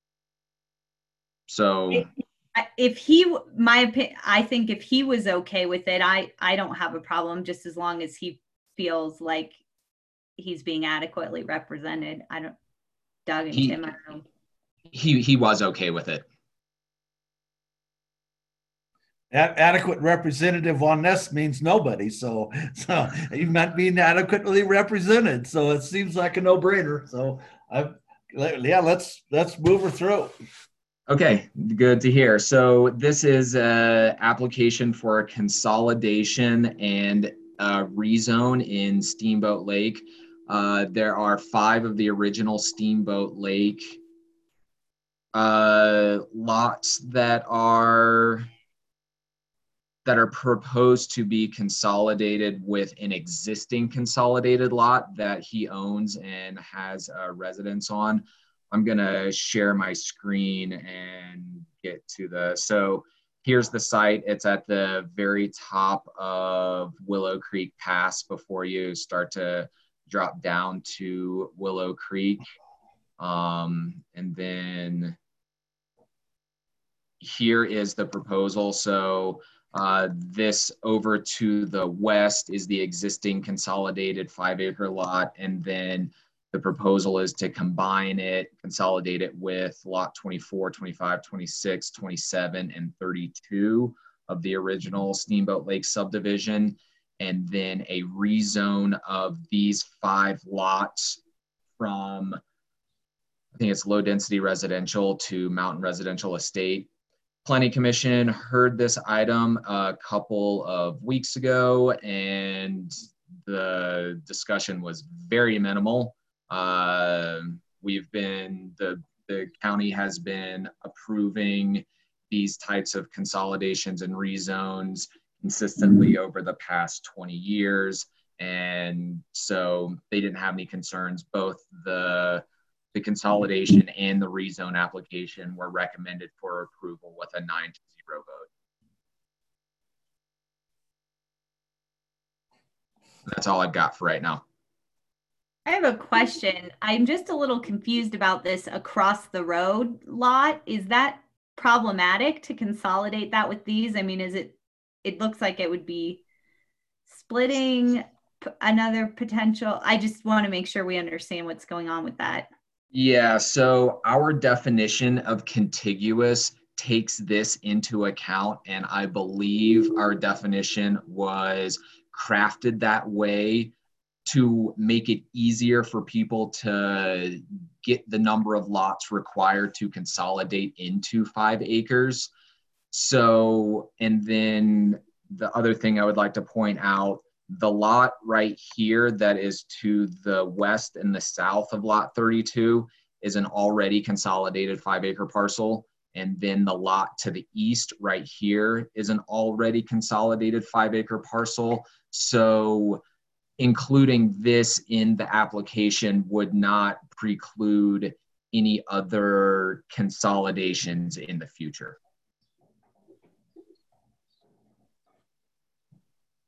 so if he, my opinion, I think if he was okay with it, I, I don't have a problem, just as long as he feels like he's being adequately represented. I don't, Doug and he, Tim, I don't know. He, he was okay with it. Adequate representative on this means nobody. So, so you're not being adequately represented. So it seems like a no-brainer. So, I, yeah, let's let's move her through. Okay, good to hear. So this is an application for a consolidation and a rezone in Steamboat Lake. Uh, there are five of the original Steamboat Lake uh, lots that are that are proposed to be consolidated with an existing consolidated lot that he owns and has a residence on. I'm gonna share my screen and get to the, so here's the site. It's at the very top of Willow Creek Pass before you start to drop down to Willow Creek. Um, and then here is the proposal. So Uh, this over to the west is the existing consolidated five acre lot. And then the proposal is to combine it, consolidate it with lot twenty-four, twenty-five, twenty-six, twenty-seven, and thirty-two of the original Steamboat Lake subdivision. And then a rezone of these five lots from, I think it's low density residential to mountain residential estate. Planning Commission heard this item a couple of weeks ago, and the discussion was very minimal. Uh, we've been, the, the county has been approving these types of consolidations and rezones consistently over the past twenty years. And so they didn't have any concerns. Both the The consolidation and the rezone application were recommended for approval with a nine to zero vote. That's all I've got for right now. I have a question. I'm just a little confused about this across the road lot. Is that problematic to consolidate that with these? I mean, is it, it looks like it would be splitting another potential. I just want to make sure we understand what's going on with that. Yeah, so our definition of contiguous takes this into account, and I believe our definition was crafted that way to make it easier for people to get the number of lots required to consolidate into five acres. So, and then the other thing I would like to point out, the lot right here that is to the west and the south of lot thirty-two is an already consolidated five acre parcel. And then the lot to the east right here is an already consolidated five acre parcel. So including this in the application would not preclude any other consolidations in the future.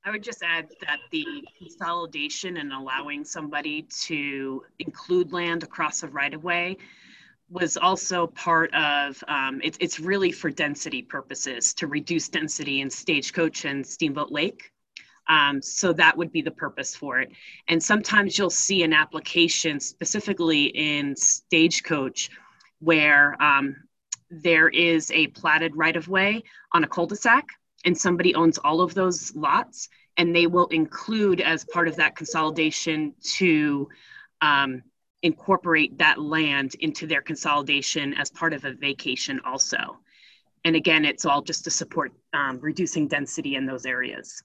I would just add that the consolidation and allowing somebody to include land across a right-of-way was also part of, um, it, it's really for density purposes, to reduce density in Stagecoach and Steamboat Lake. Um, so that would be the purpose for it. And sometimes you'll see an application specifically in Stagecoach where um, there is a platted right-of-way on a cul-de-sac, and somebody owns all of those lots, and they will include as part of that consolidation to um, incorporate that land into their consolidation as part of a vacation also. And again, it's all just to support um, reducing density in those areas.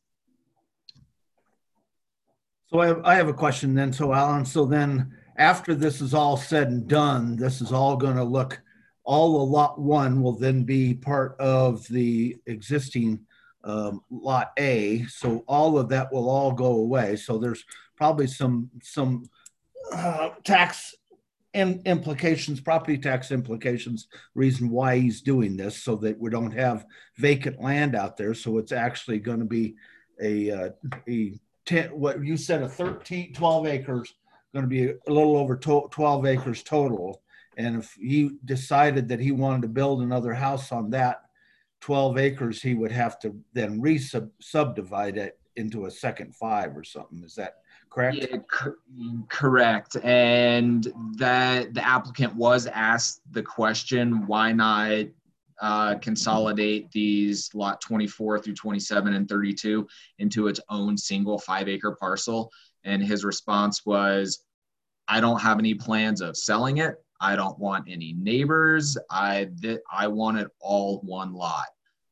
So I have, I have a question then. So Alan, so then after this is all said and done, this is all going to look, all the lot one will then be part of the existing um, lot A. So all of that will all go away. So there's probably some, some uh, tax and implications, property tax implications, reason why he's doing this, so that we don't have vacant land out there. So it's actually going to be a, uh, a ten, what you said, a thirteen, twelve acres, going to be a little over twelve acres total. And if he decided that he wanted to build another house on that twelve acres, he would have to then re-subdivide it into a second five or something. Is that correct? Yeah, co correct. And that the applicant was asked the question, why not uh, consolidate these lot twenty-four through twenty-seven and thirty-two into its own single five acre parcel? And his response was, I don't have any plans of selling it. I don't want any neighbors. I, th I want it all one lot.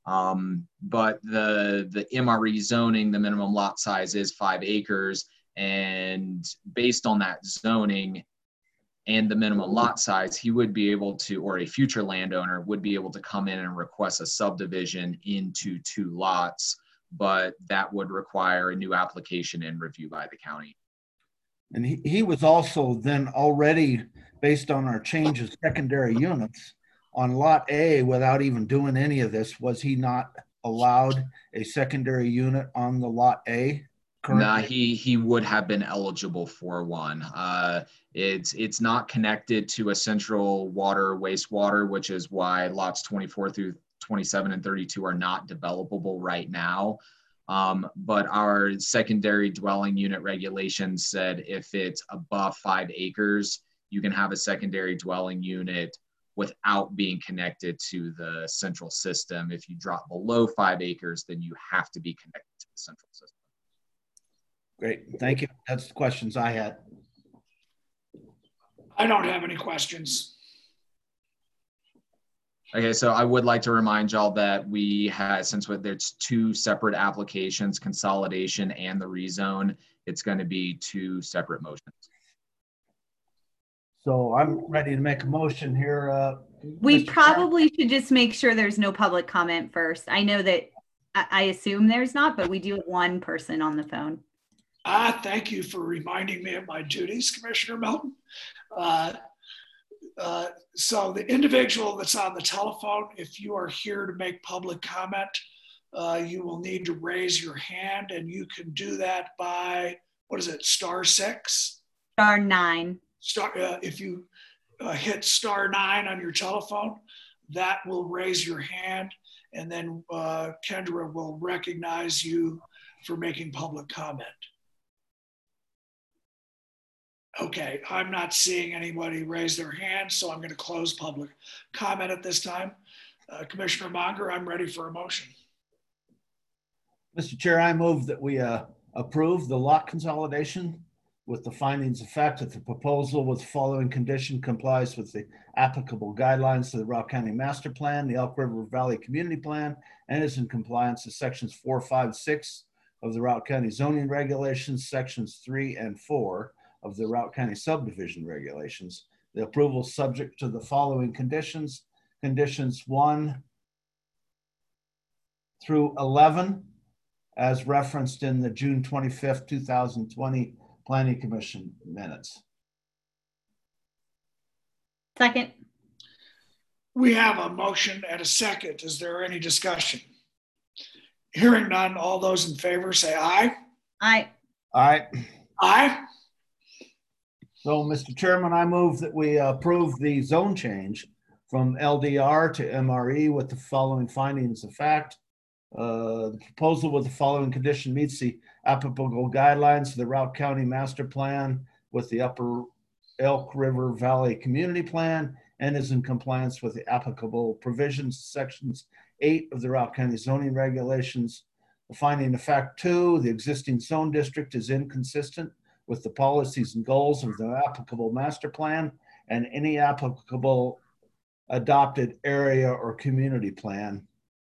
Um, but the, the M R E zoning, the minimum lot size is five acres. And based on that zoning and the minimum lot size, he would be able to, or a future landowner would be able to come in and request a subdivision into two lots, but that would require a new application and review by the county. And he, he was also then already, based on our change of secondary units, on lot A, without even doing any of this, was he not allowed a secondary unit on the lot A? Currently? Nah, he he would have been eligible for one. Uh, it's it's not connected to a central water wastewater, which is why lots twenty-four through twenty-seven and thirty-two are not developable right now. Um, but our secondary dwelling unit regulations said if it's above five acres, you can have a secondary dwelling unit without being connected to the central system. If you drop below five acres, then you have to be connected to the central system. Great, thank you. That's the questions I had. I don't have any questions. Okay, so I would like to remind y'all that we had, since there's two separate applications, consolidation and the rezone, it's going to be two separate motions. So I'm ready to make a motion here. Uh, we probably should just make sure there's no public comment first. I know that I, I assume there's not, but we do have one person on the phone. Ah, thank you for reminding me of my duties, Commissioner Melton. Uh, uh, so the individual that's on the telephone, if you are here to make public comment, uh, you will need to raise your hand, and you can do that by, what is it, star six? Star nine. Star, uh, if you uh, hit star nine on your telephone, that will raise your hand, and then uh, Kendra will recognize you for making public comment. Okay, I'm not seeing anybody raise their hand, so I'm going to close public comment at this time. Uh, Commissioner Monger, I'm ready for a motion. Mister Chair, I move that we uh, approve the lot consolidation with the findings of fact that the proposal with the following condition complies with the applicable guidelines to the Routt County Master Plan, the Elk River Valley Community Plan, and is in compliance with sections four, five, six of the Routt County zoning regulations, sections three and four of the Routt County subdivision regulations. The approval is subject to the following conditions. Conditions one through eleven, as referenced in the June twenty-fifth, two thousand twenty Planning Commission minutes. Second. We have a motion and a second. Is there any discussion? Hearing none, all those in favor say aye. Aye. All right. Aye. So, Mister Chairman, I move that we approve the zone change from L D R to M R E with the following findings of fact. Uh, the proposal with the following condition meets the applicable guidelines of the Routt County Master Plan with the Upper Elk River Valley Community Plan and is in compliance with the applicable provisions, sections eight of the Routt County zoning regulations. The finding of fact two, the existing zone district is inconsistent with the policies and goals of the applicable master plan and any applicable adopted area or community plan.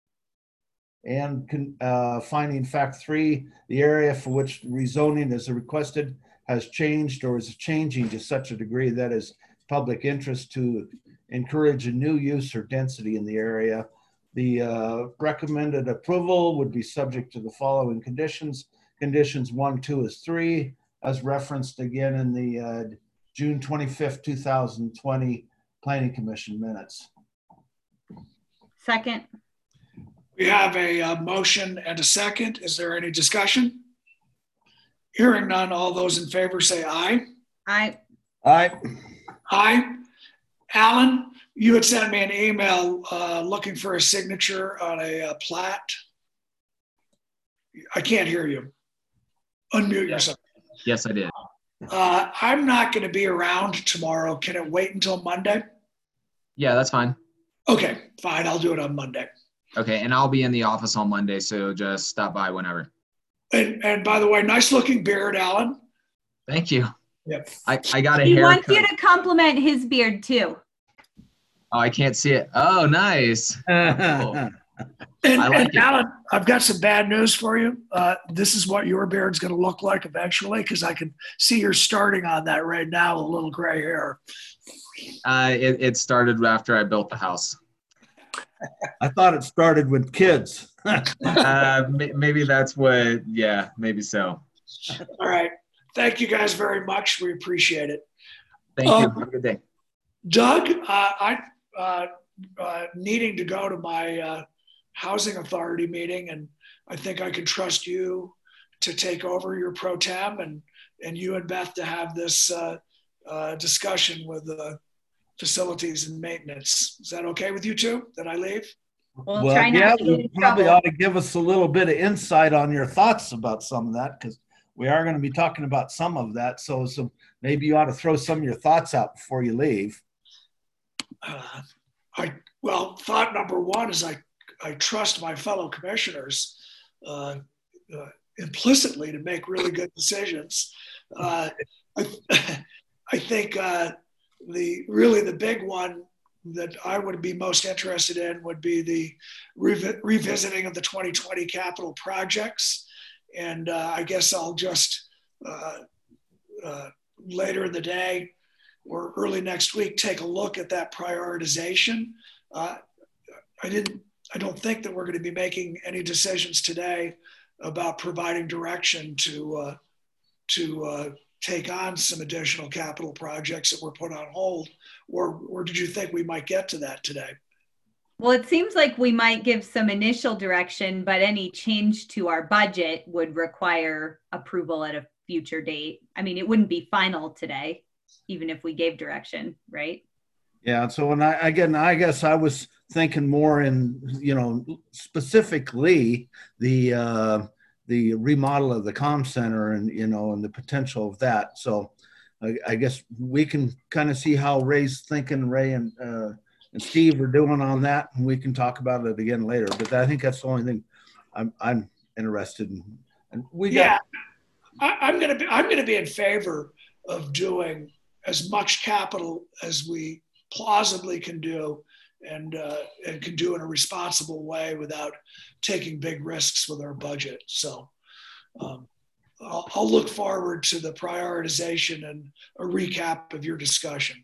And uh, finding fact three, the area for which rezoning is requested has changed or is changing to such a degree that is public interest to encourage a new use or density in the area. The uh, recommended approval would be subject to the following conditions. Conditions one, two, is three, as referenced again in the uh, June twenty-fifth, two thousand twenty Planning Commission minutes. Second. We have a, a motion and a second. Is there any discussion? Hearing none, all those in favor say aye. Aye. Aye. Aye. Alan, you had sent me an email uh, looking for a signature on a, a plat. I can't hear you. Unmute yourself. Yes, I did. Uh, I'm not going to be around tomorrow. Can it wait until Monday? Yeah, that's fine. Okay, fine. I'll do it on Monday. Okay, and I'll be in the office on Monday, so just stop by whenever. And, and by the way, nice looking beard, Alan. Thank you. Yep. I, I got a He haircut. wants you to compliment his beard too. Oh, I can't see it. Oh, nice. Cool. And, I like and it. Alan, I've got some bad news for you. Uh, this is what your beard's going to look like eventually, because I can see you're starting on that right now with a little gray hair. Uh, it, it started after I built the house. I thought it started with kids. uh, may, maybe that's what, yeah, maybe so. All right. Thank you guys very much. We appreciate it. Thank Um, you. Have a good day. Doug, uh, I uh, uh, needing to go to my uh, housing authority meeting, and I think I can trust you to take over your pro tem, and and you and Beth to have this uh, uh, discussion with the facilities and maintenance. Is that okay with you two? That I leave? We'll, Well, try not yeah, to get you in probably trouble. ought to give us a little bit of insight on your thoughts about some of that, because we are going to be talking about some of that. So, so maybe you ought to throw some of your thoughts out before you leave. Uh, I well, thought number one is I I trust my fellow commissioners uh, uh, implicitly to make really good decisions. Uh, I, I think uh, the really the big one that I would be most interested in would be the revi- revisiting of the twenty twenty capital projects, and uh, I guess I'll just uh, uh, later in the day or early next week take a look at that prioritization. Uh, I didn't. I don't think that we're going to be making any decisions today about providing direction to uh, to uh, take on some additional capital projects that were put on hold, or or did you think we might get to that today? Well, it seems like we might give some initial direction, but any change to our budget would require approval at a future date. I mean, it wouldn't be final today, even if we gave direction, right? Yeah. So, when I, again, I guess I was thinking more in, you know, specifically the, uh, the remodel of the comm center and, you know, and the potential of that. So I, I guess we can kind of see how Ray's thinking, Ray and, uh, and Steve are doing on that, and we can talk about it again later. But I think that's the only thing I'm, I'm interested in. And we Yeah, got, I, I'm gonna be I'm gonna be in favor of doing as much capital as we plausibly can do, and uh, and can do in a responsible way without taking big risks with our budget. So um, I'll, I'll look forward to the prioritization and a recap of your discussion.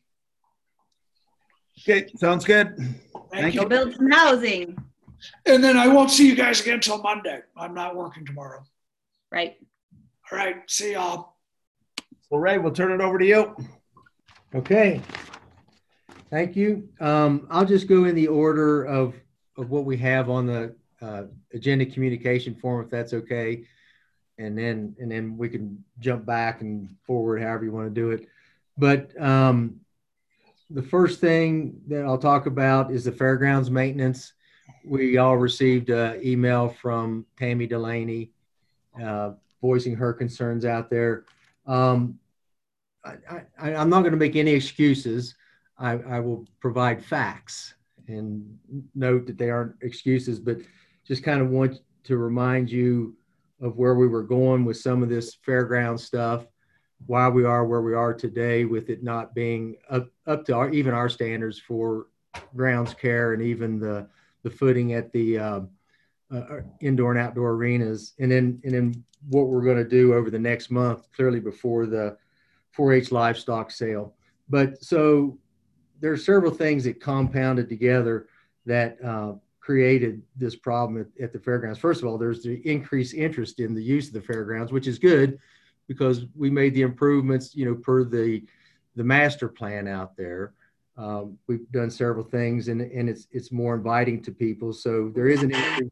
okay, sounds good. Thank Thank you. Go build some housing, And then I won't see you guys again until Monday. I'm not working tomorrow. right? All right, see y'all. So Ray, we'll turn it over to you. Okay. Thank you. Um, I'll just go in the order of, of what we have on the uh, agenda communication form, if that's okay. And then, and then we can jump back and forward, however you want to do it. But um, the first thing that I'll talk about is the fairgrounds maintenance. We all received an email from Tammy Delaney uh, voicing her concerns out there. Um, I, I, I'm not going to make any excuses. I, I will provide facts and note that they aren't excuses, but just kind of want to remind you of where we were going with some of this fairground stuff, why we are where we are today with it not being up, up to our, even our standards for grounds care and even the, the footing at the uh, uh, indoor and outdoor arenas. And then, and then what we're going to do over the next month, clearly before the four H livestock sale. But so there are several things that compounded together that uh, created this problem at, at the fairgrounds. First of all, there's the increased interest in the use of the fairgrounds, which is good because we made the improvements, you know, per the the master plan out there. Um, we've done several things, and, and it's it's more inviting to people. So there is an increase.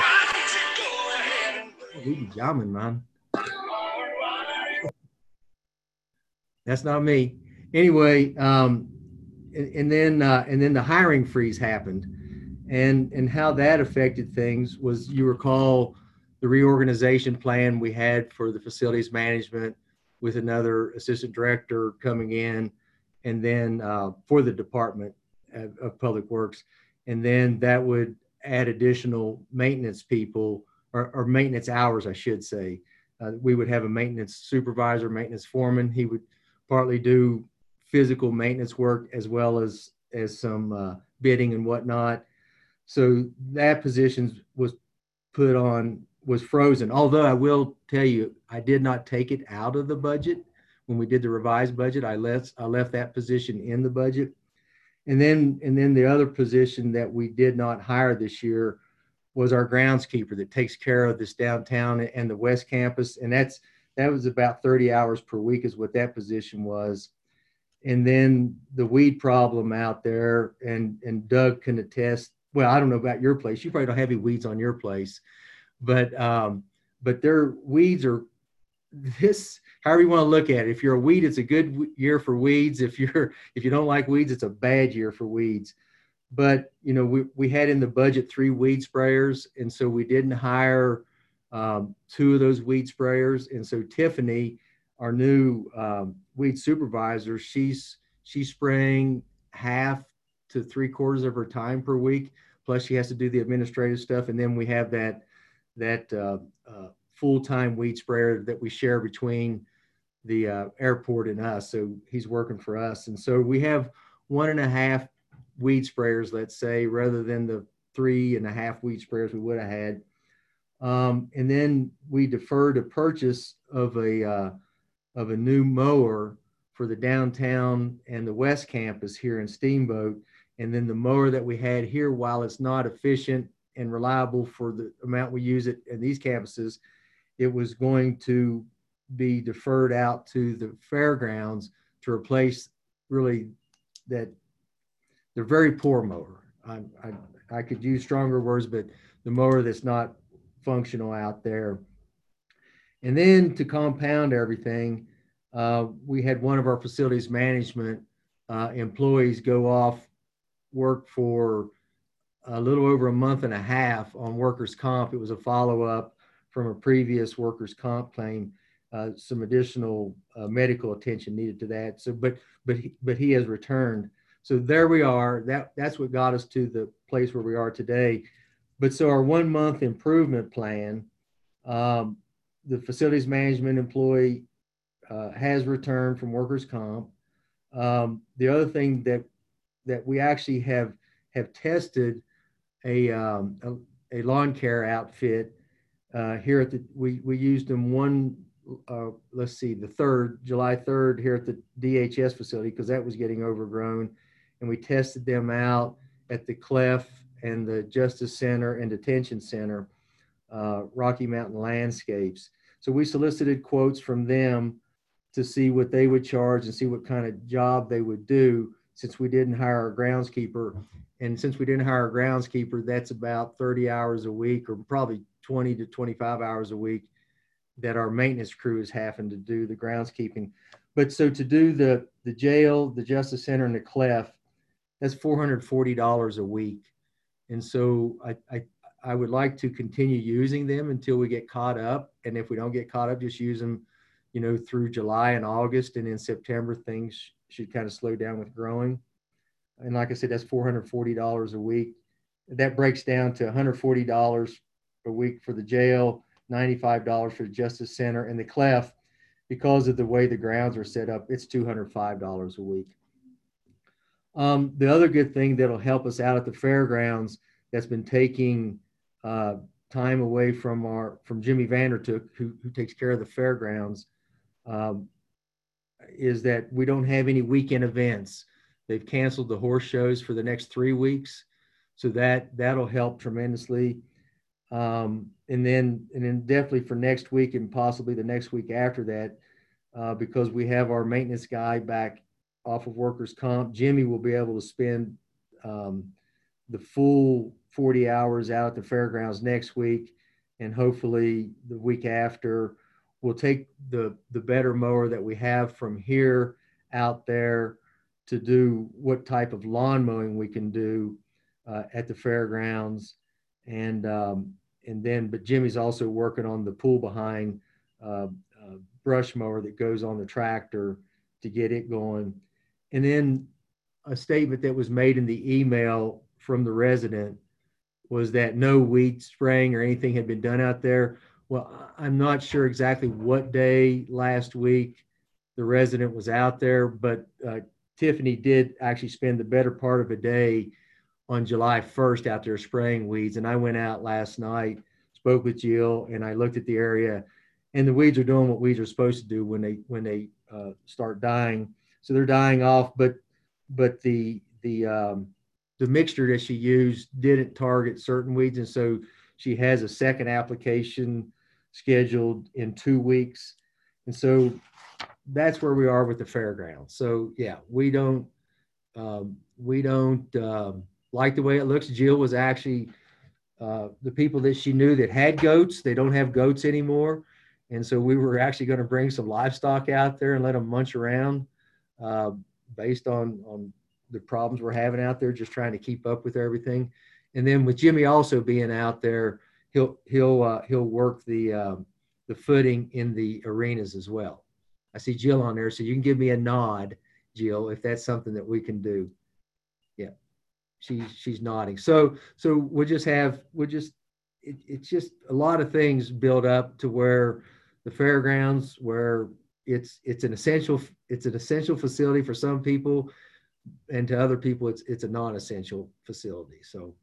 Oh, we be jamming, man. That's not me. Anyway, um, and, and then uh, and then the hiring freeze happened, and and how that affected things was, you recall the reorganization plan we had for the facilities management with another assistant director coming in, and then uh, for the Department of, of Public Works, and then that would add additional maintenance people or, or maintenance hours, I should say. Uh, we would have a maintenance supervisor, maintenance foreman. He would partly do physical maintenance work as well as as some uh, bidding and whatnot. So that position was put on, was frozen. Although I will tell you, I did not take it out of the budget. When we did the revised budget, I left I left that position in the budget. And then and then the other position that we did not hire this year was our groundskeeper that takes care of this downtown and the West Campus. And that's that was about thirty hours per week is what that position was. And then the weed problem out there, and, and Doug can attest, well, I don't know about your place. You probably don't have any weeds on your place, but um, but their weeds are this, however you want to look at it. If you're a weed, it's a good year for weeds. If you're, if you don't like weeds, it's a bad year for weeds. But, you know, we, we had in the budget three weed sprayers. And so we didn't hire um, two of those weed sprayers. And so Tiffany, our new um, weed supervisor, she's, she's spraying half to three quarters of her time per week. Plus she has to do the administrative stuff. And then we have that, that uh, uh, full-time weed sprayer that we share between the uh, airport and us. So he's working for us. And so we have one and a half weed sprayers, let's say, rather than the three and a half weed sprayers we would have had. Um, and then we deferred a purchase of a, uh, of a new mower for the downtown and the West Campus here in Steamboat. And then the mower that we had here, while it's not efficient and reliable for the amount we use it in these campuses, it was going to be deferred out to the fairgrounds to replace really that they're very poor mower. I, I, I could use stronger words, but the mower that's not functional out there. And then to compound everything, uh, we had one of our facilities management uh, employees go off work for a little over a month and a half on workers' comp. It was a follow-up from a previous workers' comp claim. Uh, some additional uh, medical attention needed to that. So, but but he, but he has returned. So there we are. That that's what got us to the place where we are today. But so our one month improvement plan, um, the facilities management employee uh, has returned from workers' comp. Um, the other thing that that we actually have have tested a um, a, a lawn care outfit uh, here at the we we used them one. Uh, let's see, the third, July third here at the D H S facility, because that was getting overgrown. And we tested them out at the Clef and the Justice Center and Detention Center, uh, Rocky Mountain Landscapes. So we solicited quotes from them to see what they would charge and see what kind of job they would do since we didn't hire a groundskeeper. And since we didn't hire a groundskeeper, that's about thirty hours a week, or probably twenty to twenty-five hours a week that our maintenance crew is having to do the groundskeeping. But so to do the, the jail, the Justice Center, and the Clef, that's four hundred forty dollars a week. And so I, I, I would like to continue using them until we get caught up. And if we don't get caught up, just use them, you know, through July and August. And in September, things should kind of slow down with growing. And like I said, that's four hundred forty dollars a week. That breaks down to one hundred forty dollars a week for the jail, ninety-five dollars for the Justice Center, and the Clef, because of the way the grounds are set up, it's two hundred five dollars a week. Um, the other good thing that'll help us out at the fairgrounds that's been taking uh, time away from our from Jimmy Vandertook, who, who takes care of the fairgrounds, um, is that we don't have any weekend events. They've canceled the horse shows for the next three weeks. So that, that'll help tremendously. Um, and then, and then definitely for next week and possibly the next week after that, uh, because we have our maintenance guy back off of workers' comp, Jimmy will be able to spend um, the full forty hours out at the fairgrounds next week. And hopefully the week after, we'll take the, the better mower that we have from here out there to do what type of lawn mowing we can do uh, at the fairgrounds. And, um, and then, but Jimmy's also working on the pull behind uh, uh, brush mower that goes on the tractor to get it going. And then a statement that was made in the email from the resident was that no weed spraying or anything had been done out there. Well, I'm not sure exactly what day last week the resident was out there, but uh, Tiffany did actually spend the better part of a day on July first out there spraying weeds. And I went out last night, spoke with Jill, and I looked at the area, and the weeds are doing what weeds are supposed to do when they when they uh, start dying. So they're dying off, but but the the um, the mixture that she used didn't target certain weeds, and so she has a second application scheduled in two weeks. And so that's where we are with the fairgrounds. So yeah, we don't um, we don't um, like the way it looks. Jill was actually uh, the people that she knew that had goats. They don't have goats anymore, and so we were actually going to bring some livestock out there and let them munch around, uh, based on on the problems we're having out there, just trying to keep up with everything. And then with Jimmy also being out there, he'll he'll uh, he'll work the um, the footing in the arenas as well. I see Jill on there, so you can give me a nod, Jill, if that's something that we can do. Yeah, she's she's nodding. So so we'll just have we'll just it, it's just a lot of things build up to where the fairgrounds, where it's it's an essential it's an essential facility for some people, and to other people it's it's a non-essential facility. So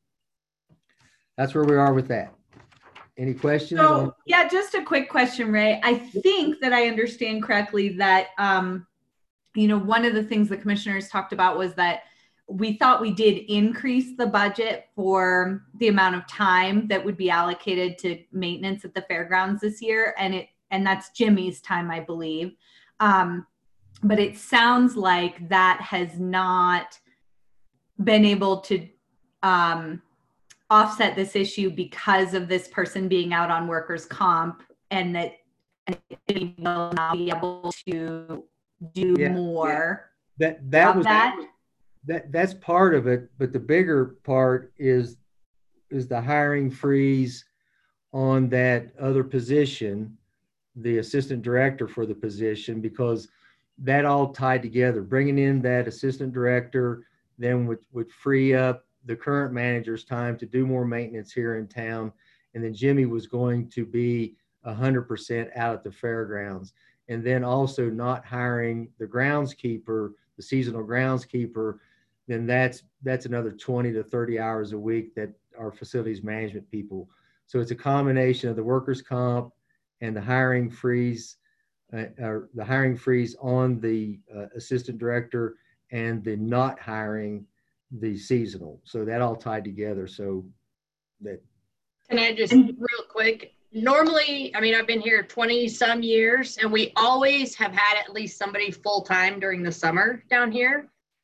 that's where we are with that. Any questions? So, on- yeah, just a quick question, Ray. I think that I understand correctly that, um, you know, one of the things the commissioners talked about was that we thought we did increase the budget for the amount of time that would be allocated to maintenance at the fairgrounds this year. And it, and that's Jimmy's time, I believe. Um, but it sounds like that has not been able to, um, offset this issue because of this person being out on workers' comp, and that they will not be able to do yeah, more. Yeah. That that was that. that that's part of it, but the bigger part is is the hiring freeze on that other position, the assistant director for the position, because that all tied together. Bringing in that assistant director then would would free up the current manager's time to do more maintenance here in town. And then Jimmy was going to be one hundred percent out at the fairgrounds. And then also not hiring the groundskeeper, the seasonal groundskeeper, then that's that's another twenty to thirty hours a week that our facilities management people. So it's a combination of the workers' comp and the hiring freeze, uh, or the hiring freeze on the uh, assistant director, and the not hiring the seasonal. So that all tied together. So that. Can I just real quick, normally, I mean, I've been here twenty some years, and we always have had at least somebody full-time during the summer down here.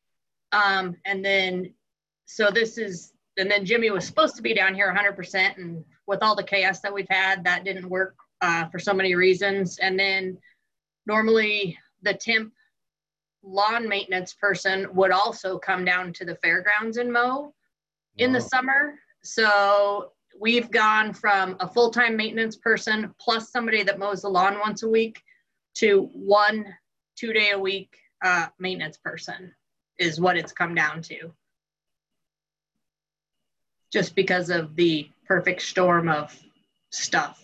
Um, and then, so this is, and then Jimmy was supposed to be down here one hundred percent. And with all the chaos that we've had, that didn't work uh, for so many reasons. And then normally the temp lawn maintenance person would also come down to the fairgrounds and mow in the summer. So we've gone from a full-time maintenance person plus somebody that mows the lawn once a week to one two day a week uh, maintenance person is what it's come down to. Just because of the perfect storm of stuff.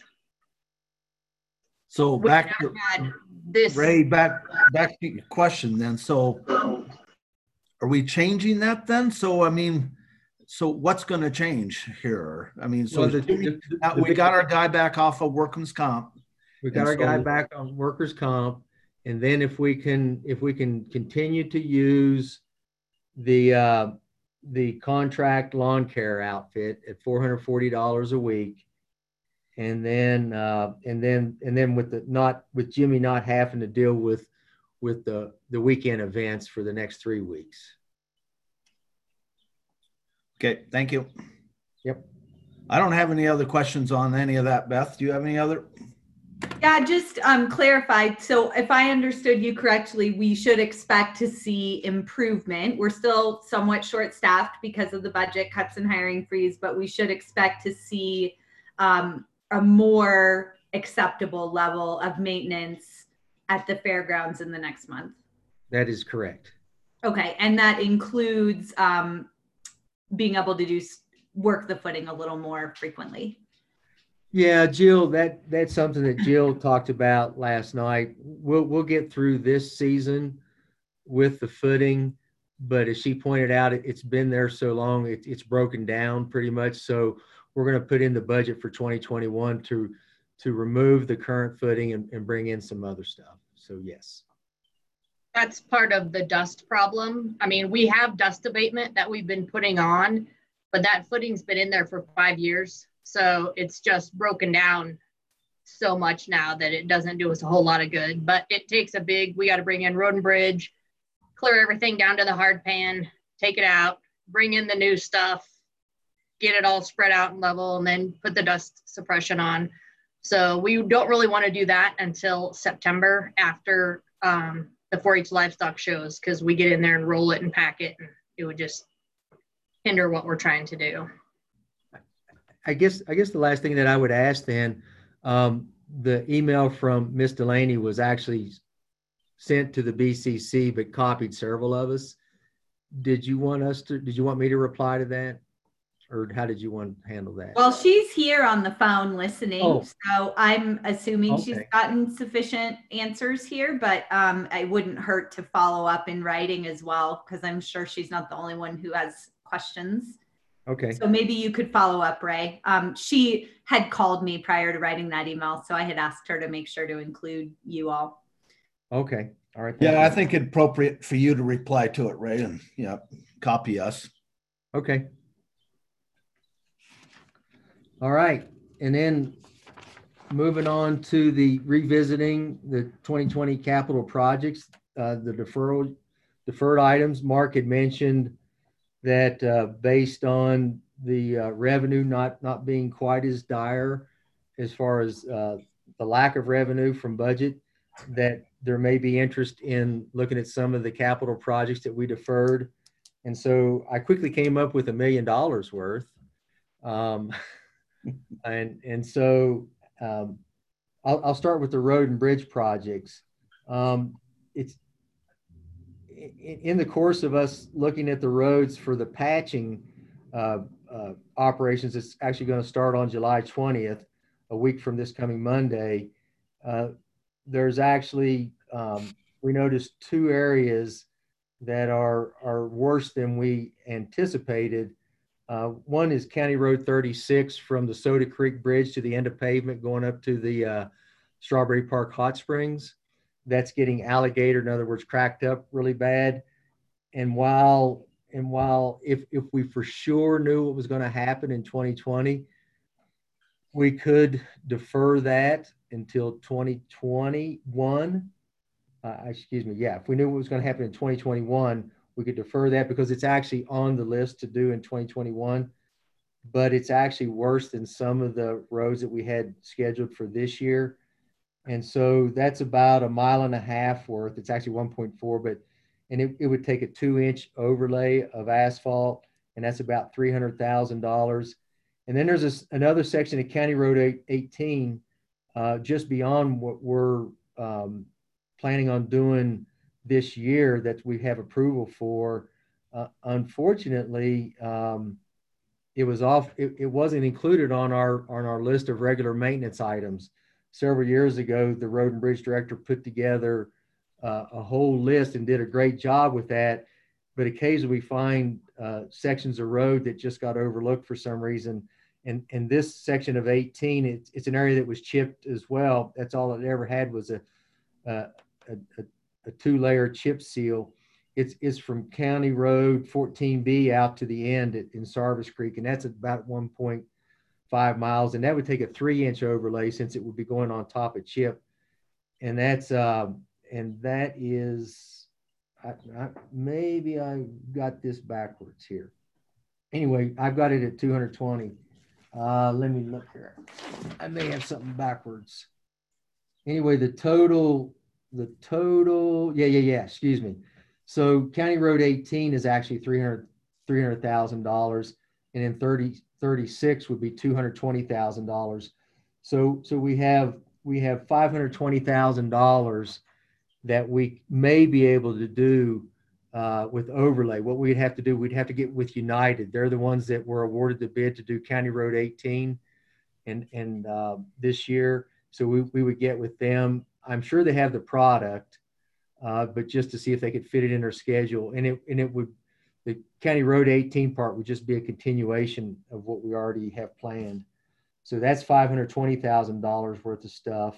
So We've back never to had this. Ray, back back to your question then. So are we changing that then? So I mean, so what's going to change here? I mean, so Well, the- Jimmy, the- the- uh, the we big- got our guy back off of workman's comp. We got And our guy so- back on workers' comp, and then if we can, if we can continue to use the uh, the contract lawn care outfit at four hundred forty dollars a week, and then uh, and then and then with the not with Jimmy not having to deal with with the the weekend events for the next three weeks. Okay, thank you. Yep. I don't have any other questions on any of that. Beth, do you have any other? Yeah, just um, clarified. So if I understood you correctly, we should expect to see improvement. We're still somewhat short-staffed because of the budget cuts and hiring freeze, but we should expect to see um, a more acceptable level of maintenance at the fairgrounds in the next month. That is correct. Okay, and that includes um, being able to do work the footing a little more frequently. Yeah, Jill, that that's something that Jill talked about last night. We'll we'll get through this season with the footing, but as she pointed out, it, it's been there so long, it, it's broken down pretty much. So we're going to put in the budget for twenty twenty-one to to remove the current footing and, and bring in some other stuff. So yes. That's part of the dust problem. I mean, we have dust abatement that we've been putting on, but that footing's been in there for five years. So it's just broken down so much now that it doesn't do us a whole lot of good, but it takes a big, we got to bring in road and bridge, clear everything down to the hard pan, take it out, bring in the new stuff, get it all spread out and level, and then put the dust suppression on. So we don't really want to do that until September after um, the four H livestock shows, because we get in there and roll it and pack it, and it would just hinder what we're trying to do. I guess I guess the last thing that I would ask then, um, the email from Miz Delaney was actually sent to the B C C, but copied several of us. Did you want us to? Did you want me to reply to that, or how did you want to handle that? Well, she's here on the phone listening, Oh. so I'm assuming she's Okay. gotten sufficient answers here, but um, it wouldn't hurt to follow up in writing as well, because I'm sure she's not the only one who has questions. Okay. So maybe you could follow up, Ray. Um, she had called me prior to writing that email, so I had asked her to make sure to include you all. Okay. All right. thank Yeah, you. I think it's appropriate for you to reply to it, Ray, and yeah, copy us. Okay. All right. And then moving on to the revisiting the twenty twenty capital projects, uh, the deferral, deferred items. Mark had mentioned that uh, based on the uh, revenue not, not being quite as dire as far as uh, the lack of revenue from budget, that there may be interest in looking at some of the capital projects that we deferred. And so I quickly came up with a million dollars worth. Um, and, and so um, I'll, I'll start with the road and bridge projects. Um, it's in, in the course of us looking at the roads for the patching uh, uh, operations, it's actually going to start on July twentieth, a week from this coming Monday. Uh, there's actually, um, we noticed two areas that are, are worse than we anticipated. Uh, one is County Road thirty-six from the Soda Creek Bridge to the end of pavement going up to the uh, Strawberry Park Hot Springs. That's getting alligator, in other words, cracked up really bad. And while, and while if, if we for sure knew what was going to happen in twenty twenty, we could defer that until twenty twenty-one. Uh, excuse me. Yeah, if we knew what was going to happen in twenty twenty-one, we could defer that because it's actually on the list to do in twenty twenty-one, but it's actually worse than some of the roads that we had scheduled for this year. And so that's about a mile and a half worth. It's actually one point four, but, and it, it would take a two inch overlay of asphalt, and that's about three hundred thousand dollars. And then there's this, another section of County Road eighteen, uh, just beyond what we're um, planning on doing this year that we have approval for. Uh, unfortunately, um, it was off, it, it wasn't included on our, on our list of regular maintenance items. Several years ago, the road and bridge director put together uh, a whole list and did a great job with that. But occasionally we find uh, sections of road that just got overlooked for some reason. And, and this section of eighteen, it's, it's an area that was chipped as well. That's all it ever had was a, a, a, a two layer chip seal. It's, it's from County Road fourteen B out to the end at, in Sarvis Creek. And that's about one point five miles. And that would take a three inch overlay since it would be going on top of chip. And that's, um, and that is, I, I, maybe I got this backwards here. Anyway, I've got it at two hundred twenty. Uh, let me look here. I may have something backwards. Anyway, the total, the total, yeah, yeah, yeah, excuse me. So County Road eighteen is actually three hundred thousand dollars, and then thirty, thirty-six would be two hundred twenty thousand dollars. So, so we have, we have five hundred twenty thousand dollars that we may be able to do uh, with overlay. What we'd have to do, we'd have to get with United. They're the ones that were awarded the bid to do County Road eighteen and, and uh, this year. So we, we would get with them. I'm sure they have the product, uh, but just to see if they could fit it in their schedule. And it, and it would, the County Road eighteen part would just be a continuation of what we already have planned. So that's five hundred twenty thousand dollars worth of stuff.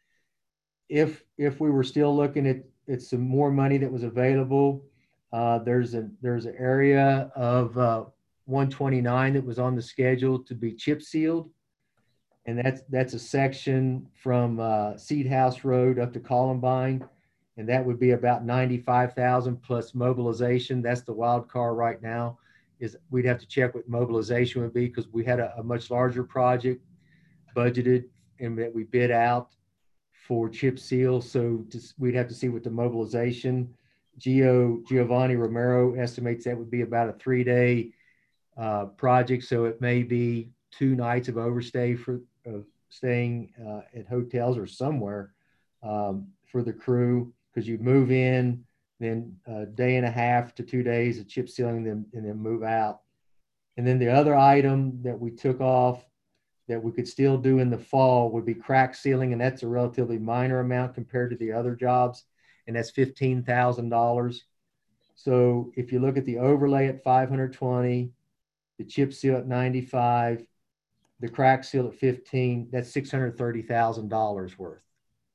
If, if we were still looking at, at some more money that was available, uh, there's a, there's an area of uh, one twenty-nine that was on the schedule to be chip sealed. And that's, that's a section from uh, Seed House Road up to Columbine. And that would be about ninety-five thousand plus mobilization. That's the wild card right now. Is we'd have to check what mobilization would be because we had a, a much larger project budgeted and that we bid out for chip seal. So just, we'd have to see what the mobilization. Gio Giovanni Romero estimates that would be about a three day uh, project. So it may be two nights of overstay for of staying uh, at hotels or somewhere um, for the crew, because you move in, then a day and a half to two days of chip sealing them, and then move out. And then the other item that we took off that we could still do in the fall would be crack sealing, and that's a relatively minor amount compared to the other jobs, and that's fifteen thousand dollars. So if you look at the overlay at five hundred twenty, the chip seal at ninety-five, the crack seal at fifteen, that's six hundred thirty thousand dollars worth.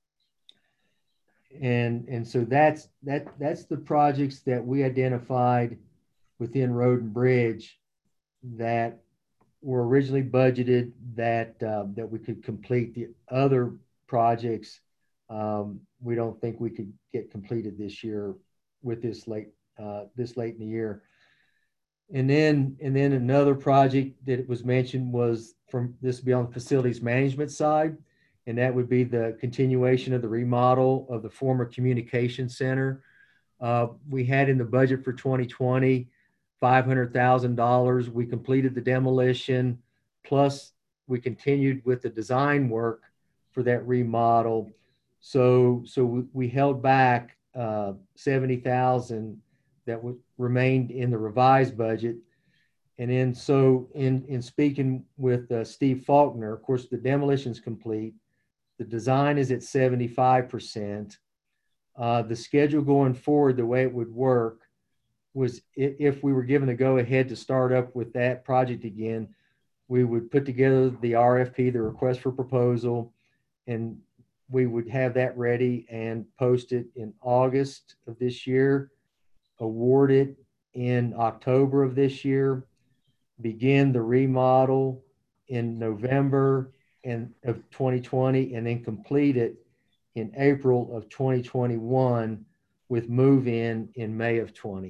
And, and so that's, that, that's the projects that we identified within Road and Bridge that were originally budgeted that, uh, that we could complete. The other projects, um, we don't think we could get completed this year with this late, uh, this late in the year. And then, and then another project that was mentioned was from this would be on the facilities management side. And that would be the continuation of the remodel of the former communication center. Uh, we had in the budget for twenty twenty, five hundred thousand dollars. We completed the demolition, plus we continued with the design work for that remodel. So, so we, we held back uh, seventy thousand that w- remained in the revised budget. And then, so in, in speaking with uh, Steve Faulkner, of course, the demolition's complete. The design is at seventy-five percent. Uh, the schedule going forward, the way it would work was if, if we were given a go ahead to start up with that project again, we would put together the R F P, the request for proposal, and we would have that ready and post it in August of this year, award it in October of this year, begin the remodel in November and of twenty twenty, and then complete it in April of twenty twenty-one with move in in May of twenty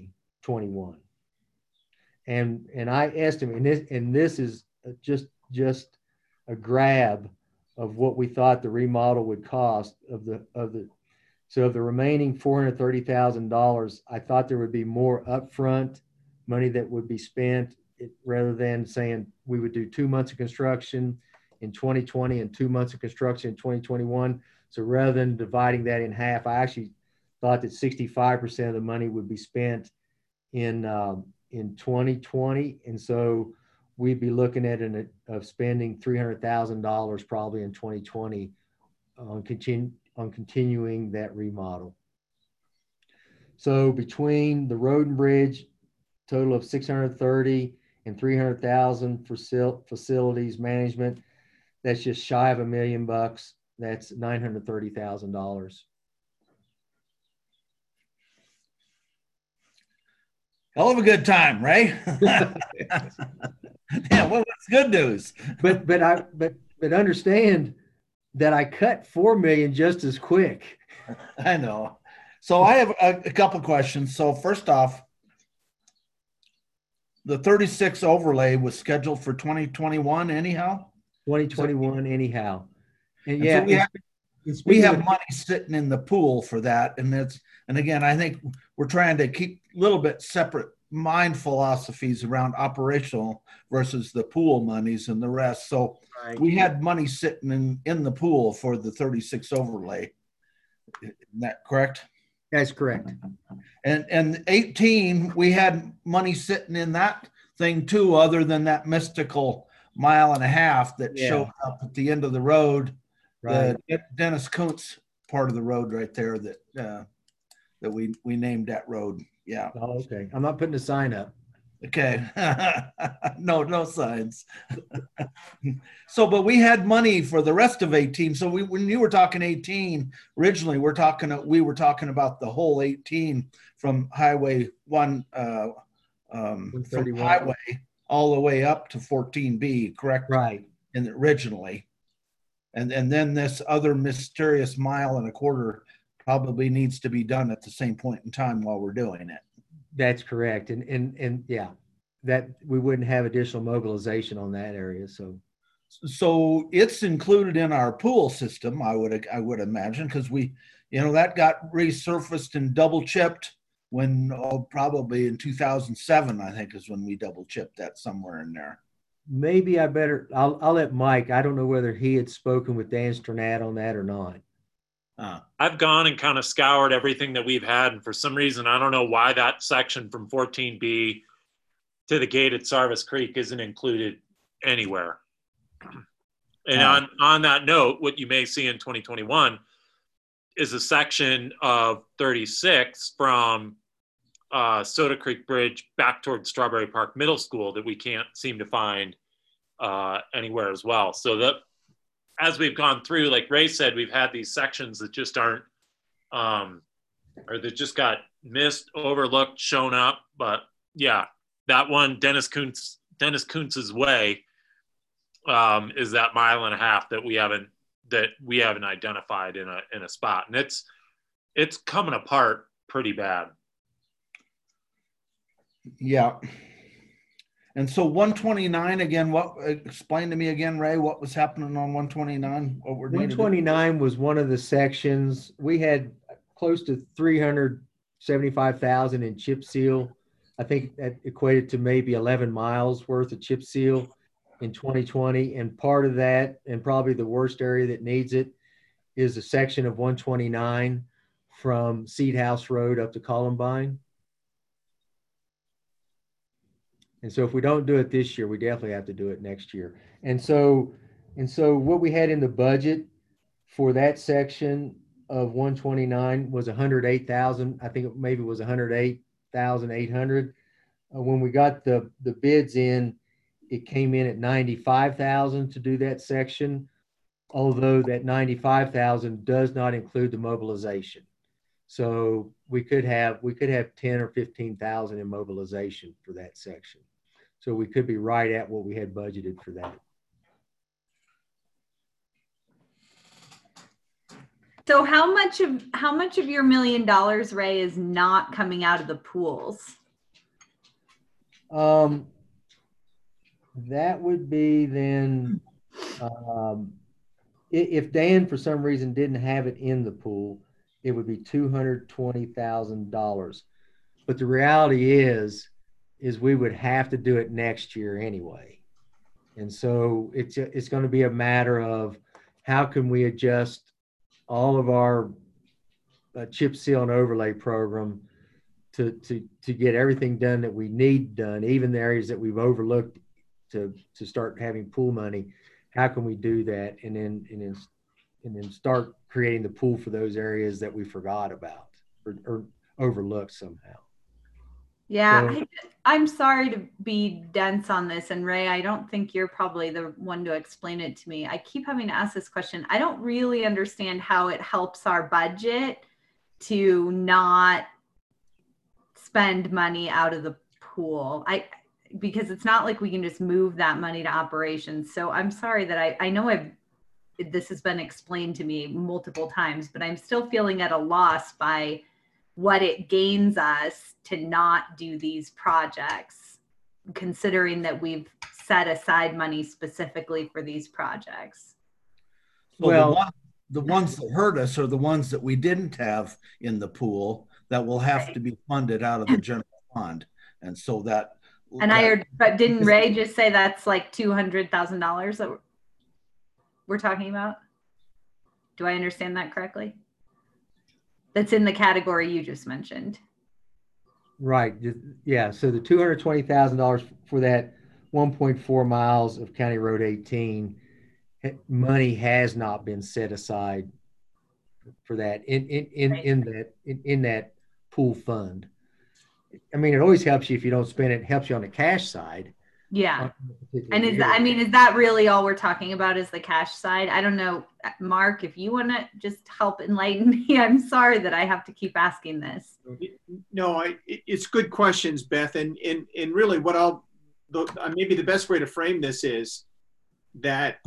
twenty-one. And, and I estimate, and this, and this is just, just a grab of what we thought the remodel would cost of the, of the, so of the remaining four hundred thirty thousand dollars, I thought there would be more upfront money that would be spent it, rather than saying we would do two months of construction in twenty twenty and two months of construction in twenty twenty-one. So rather than dividing that in half, I actually thought that sixty-five percent of the money would be spent in, um, in twenty twenty. And so we'd be looking at an, of spending three hundred thousand dollars probably in twenty twenty on, continue, on continuing that remodel. So between the road and bridge, total of six hundred thirty and three hundred thousand for facilities management, that's just shy of a million bucks. That's nine hundred thirty thousand dollars. Hell of a good time, right? Yeah, well, that's good news. But but I but but understand that I cut four million just as quick. I know. So I have a, a couple questions. So first off, the thirty-six overlay was scheduled for twenty twenty-one anyhow? twenty twenty-one so, anyhow. And, and yeah, so we have, we have money sitting in the pool for that. And that's, and again, I think we're trying to keep a little bit separate mind philosophies around operational versus the pool monies and the rest. So right. We had money sitting in, in the pool for the thirty-six overlay. Isn't that correct? That's correct. And and eighteen, we had money sitting in that thing too, other than that mystical mile and a half that yeah. showed up at the end of the road. Right. The Dennis Kuntz part of the road right there that uh, that we we named that road. Yeah. Oh, okay. I'm not putting a sign up. Okay. no, no signs. So, but we had money for the rest of eighteen. So we, when you were talking eighteen, originally we're talking, we were talking about the whole eighteen from Highway one, uh, um, from Highway all the way up to fourteen B, correct? Right. And originally. And, and then this other mysterious mile and a quarter probably needs to be done at the same point in time while we're doing it. That's correct. And, and, and yeah, that we wouldn't have additional mobilization on that area. So, so it's included in our pool system, I would, I would imagine, because we, you know, that got resurfaced and double chipped when, oh, probably in two thousand seven, I think is when we double chipped that somewhere in there. Maybe I better, I'll, I'll let Mike, I don't know whether he had spoken with Dan Sternat on that or not. Uh, I've gone and kind of scoured everything that we've had. And for some reason, I don't know why that section from fourteen B to the gate at Sarvis Creek isn't included anywhere. And uh, on, on that note, what you may see in twenty twenty-one is a section of thirty-six from uh, Soda Creek Bridge back towards Strawberry Park Middle School that we can't seem to find uh, anywhere as well. So that, as we've gone through, like Ray said, we've had these sections that just aren't, um, or that just got missed, overlooked, shown up. But yeah, that one, Dennis Kuntz, Dennis Kuntz's way, um, is that mile and a half that we haven't, that we haven't identified in a in a spot, and it's it's coming apart pretty bad. Yeah. And so one twenty-nine again, what, explain to me again, Ray, what was happening on one twenty-nine? What we're one twenty-nine was one of the sections. We had close to three hundred seventy-five thousand in chip seal. I think that equated to maybe eleven miles worth of chip seal in twenty twenty. And part of that, and probably the worst area that needs it, is a section of one twenty-nine from Seed House Road up to Columbine. And so if we don't do it this year, we definitely have to do it next year. And so, and so what we had in the budget for that section of one twenty-nine was one hundred eight thousand. I think it maybe was one hundred eight thousand eight hundred. Uh, when we got the, the bids in, it came in at ninety-five thousand to do that section, although that ninety-five thousand does not include the mobilization. So we could have, we could have ten or fifteen thousand in mobilization for that section. So we could be right at what we had budgeted for that. So how much of, how much of your million dollars, Ray, is not coming out of the pools? Um, that would be then, um, i- if Dan for some reason didn't have it in the pool, it would be two hundred twenty thousand dollars. But the reality is, is we would have to do it next year anyway. And so it's, it's going to be a matter of how can we adjust all of our uh, chip seal and overlay program to, to, to get everything done that we need done, even the areas that we've overlooked to, to start having pool money. How can we do that? And then, and then, and then start creating the pool for those areas that we forgot about or, or overlooked somehow. Yeah, So, I, I'm sorry to be dense on this. And Ray, I don't think you're probably the one to explain it to me. I keep having to ask this question. I don't really understand how it helps our budget to not spend money out of the pool. I, because it's not like we can just move that money to operations. So I'm sorry that I, I know I've, this has been explained to me multiple times, but I'm still feeling at a loss by what it gains us to not do these projects, considering that we've set aside money specifically for these projects. So well, the, one, the ones that hurt us are the ones that we didn't have in the pool that will have Right. to be funded out of the general fund. And so that. And I that, heard, but didn't Ray just say that's like two hundred thousand dollars that we're talking about? Do I understand that correctly? That's in the category you just mentioned. right. Yeah. So the two hundred twenty thousand dollars for that one point four miles of County Road eighteen, money has not been set aside for that in, in, in, Right. in that, in, in that pool fund. I mean, it always helps you if you don't spend it, it helps you on the cash side. Yeah. And And is that, I mean, is that really all we're talking about is the cash side? I don't know, Mark, if you want to just help enlighten me, I'm sorry that I have to keep asking this. No, I, it's good questions, Beth. And, and, and really what I'll, the, maybe the best way to frame this is that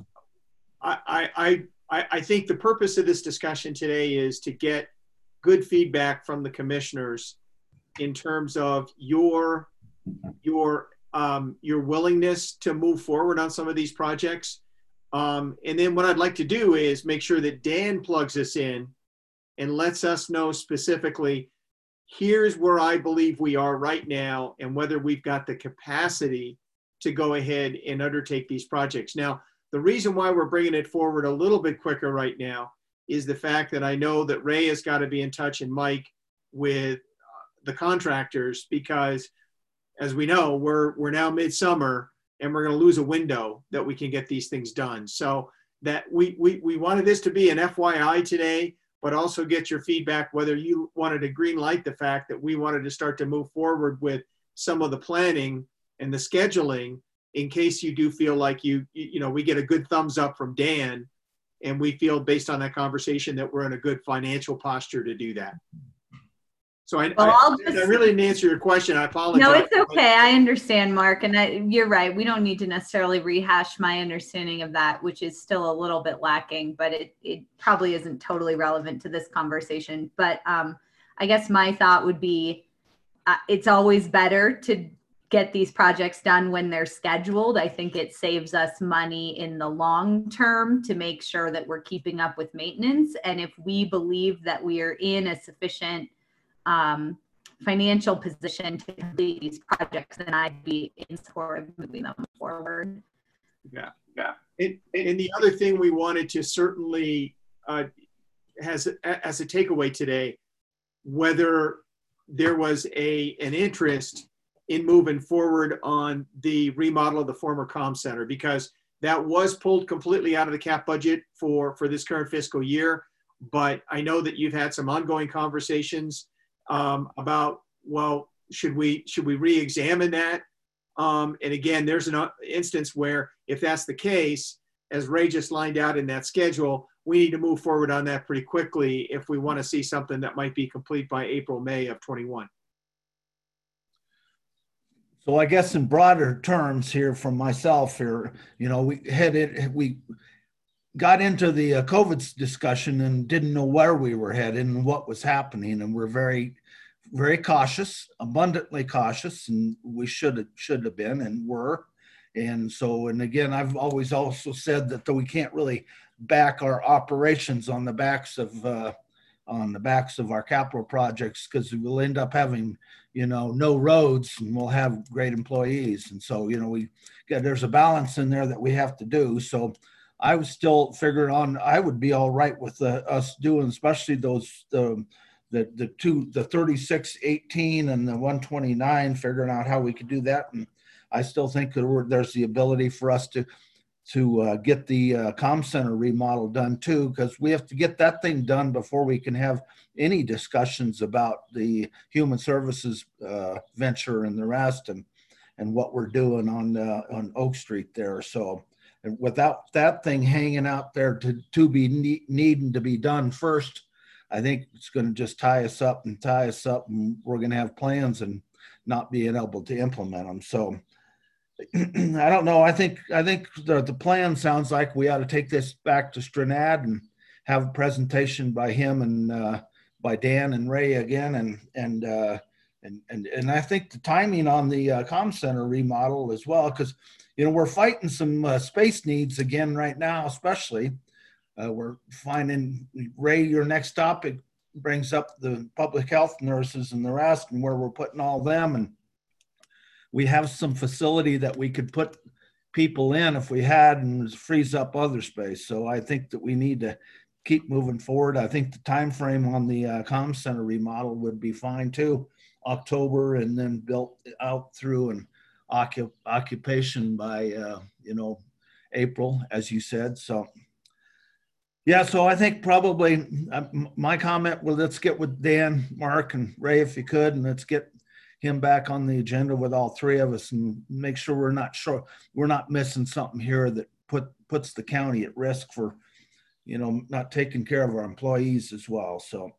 I, I, I, I think the purpose of this discussion today is to get good feedback from the commissioners in terms of your, your, um, your willingness to move forward on some of these projects. Um, and then what I'd like to do is make sure that Dan plugs us in and lets us know specifically, here's where I believe we are right now and whether we've got the capacity to go ahead and undertake these projects. Now, the reason why we're bringing it forward a little bit quicker right now is the fact that I know that Ray has got to be in touch, and Mike, with the contractors, because as we know, we're, we're now midsummer and we're going to lose a window that we can get these things done. So that we, we, we wanted this to be an F Y I today, but also get your feedback, whether you wanted to green light the fact that we wanted to start to move forward with some of the planning and the scheduling, in case you do feel like you, you know, we get a good thumbs up from Dan and we feel based on that conversation that we're in a good financial posture to do that. So I, Well, I, I'll just, I really didn't answer your question. I apologize. no, it's okay. I understand, Mark. And I, you're right. We don't need to necessarily rehash my understanding of that, which is still a little bit lacking, but it, it probably isn't totally relevant to this conversation. But um, I guess my thought would be, uh, it's always better to get these projects done when they're scheduled. I think it saves us money in the long term to make sure that we're keeping up with maintenance. And if we believe that we are in a sufficient um, financial position to complete these projects, then I'd be in support of moving them forward. Yeah, yeah. And, and the other thing we wanted to certainly, uh, has as a takeaway today, whether there was a an interest in moving forward on the remodel of the former comm center, because that was pulled completely out of the cap budget for, for this current fiscal year. But I know that you've had some ongoing conversations um, about, well, should we, should we re-examine that? Um, and again, there's an instance where if that's the case, as Ray just lined out in that schedule, we need to move forward on that pretty quickly if we want to see something that might be complete by April, May of twenty-one. So I guess in broader terms here from myself here, you know, we headed, we got into the uh, COVID discussion and didn't know where we were headed and what was happening. And we're very very cautious, abundantly cautious, and we should should have been and were. And so, and again, I've always also said that we can't really back our operations on the backs of uh, on the backs of our capital projects, because we'll end up having, you know, no roads, and we'll have great employees. And so, you know, we got, there's a balance in there that we have to do. So I was still figuring on, I would be all right with uh, us doing, especially those, the, the, the two, the thirty-six eighteen and the one twenty-nine, figuring out how we could do that. And I still think that there's the ability for us to, to uh, get the uh, comm center remodel done too, because we have to get that thing done before we can have any discussions about the human services uh, venture and the rest, and and what we're doing on uh, on Oak Street there. So, and without that thing hanging out there to to be ne needing to be done first, I think it's going to just tie us up and tie us up, and we're going to have plans and not being able to implement them. So I don't know. I think I think the, the plan sounds like we ought to take this back to Stranad and have a presentation by him and uh, by Dan and Ray again, and and uh, and and and I think the timing on the uh, comm center remodel as well, because you know we're fighting some uh, space needs again right now, especially uh, we're finding, Ray, your next topic brings up the public health nurses and the rest, and where we're putting all them. And we have some facility that we could put people in if we had, and frees up other space. So I think that we need to keep moving forward. I think the time frame on the uh, comm center remodel would be fine too, October, and then built out through an occup occupation by uh, you know, April, as you said. So yeah, so I think probably uh, my comment, well, let's get with Dan, Mark, and Ray if you could, and let's get him back on the agenda with all three of us, and make sure we're not sure we're not missing something here that put puts the county at risk for, you know, not taking care of our employees as well. So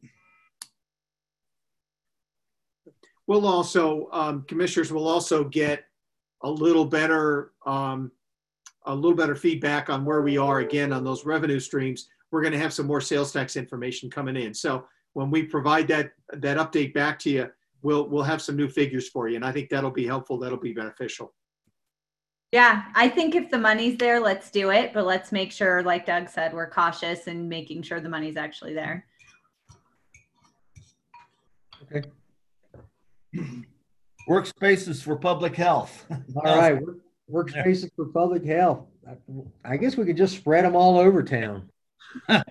we'll also, um, commissioners will also get a little better, um, a little better feedback on where we are again on those revenue streams. We're going to have some more sales tax information coming in. So when we provide that, that update back to you, we'll, we'll have some new figures for you. And I think that'll be helpful. That'll be beneficial. Yeah, I think if the money's there, let's do it. But let's make sure, like Doug said, we're cautious and making sure the money's actually there. Okay. Workspaces for public health. All right, work, workspaces for public health. I guess we could just spread them all over town. uh,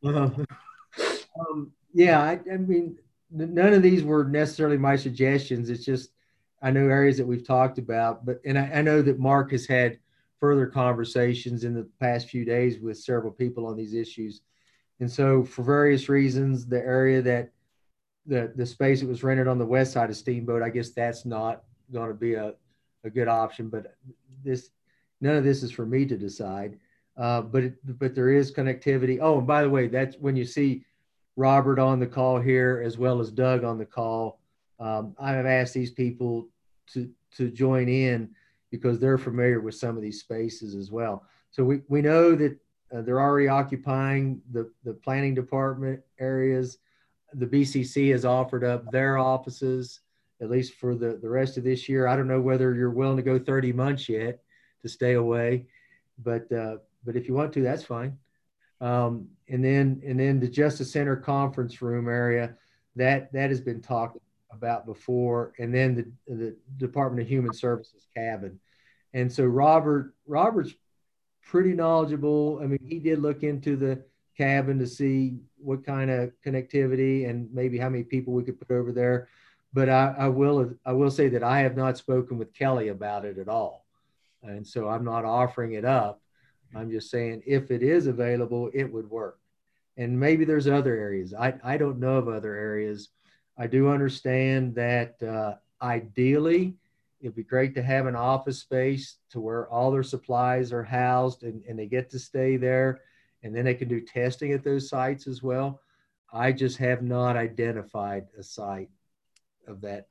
um, yeah, I, I mean, none of these were necessarily my suggestions. It's just, I know areas that we've talked about, but, and I, I know that Mark has had further conversations in the past few days with several people on these issues. And so for various reasons, the area that the, the space that was rented on the west side of Steamboat, I guess that's not going to be a, a good option, but this, none of this is for me to decide. Uh, but, it, but there is connectivity. Oh, and by the way, that's when you see Robert on the call here, as well as Doug on the call. Um, I have asked these people to, to join in because they're familiar with some of these spaces as well. So we, we know that uh, they're already occupying the, the planning department areas. The B C C has offered up their offices, at least for the, the rest of this year. I don't know whether you're willing to go thirty months yet to stay away, but, uh, but if you want to, that's fine. Um, and then, and then the Justice Center conference room area, that, that has been talked about before. And then the, the Department of Human Services cabin. And so Robert, Robert's pretty knowledgeable. I mean, he did look into the cabin to see what kind of connectivity and maybe how many people we could put over there. But I, I will, I will say that I have not spoken with Kelly about it at all. And so I'm not offering it up. I'm just saying if it is available, it would work. And maybe there's other areas. I, I don't know of other areas. I do understand that uh, ideally, it'd be great to have an office space to where all their supplies are housed and, and they get to stay there. And then they can do testing at those sites as well. I just have not identified a site of that,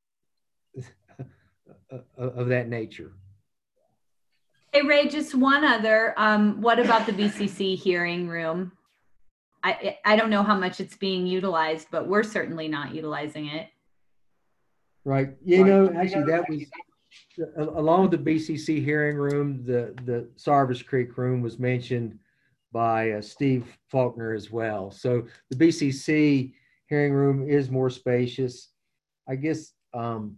of that nature. Hey, Ray, just one other, um, what about the B C C hearing room? I, I don't know how much it's being utilized, but we're certainly not utilizing it. Right. You know, actually, that was along with the B C C hearing room, the, the Sarvis Creek room was mentioned by uh, Steve Faulkner as well. So the B C C hearing room is more spacious. I guess um,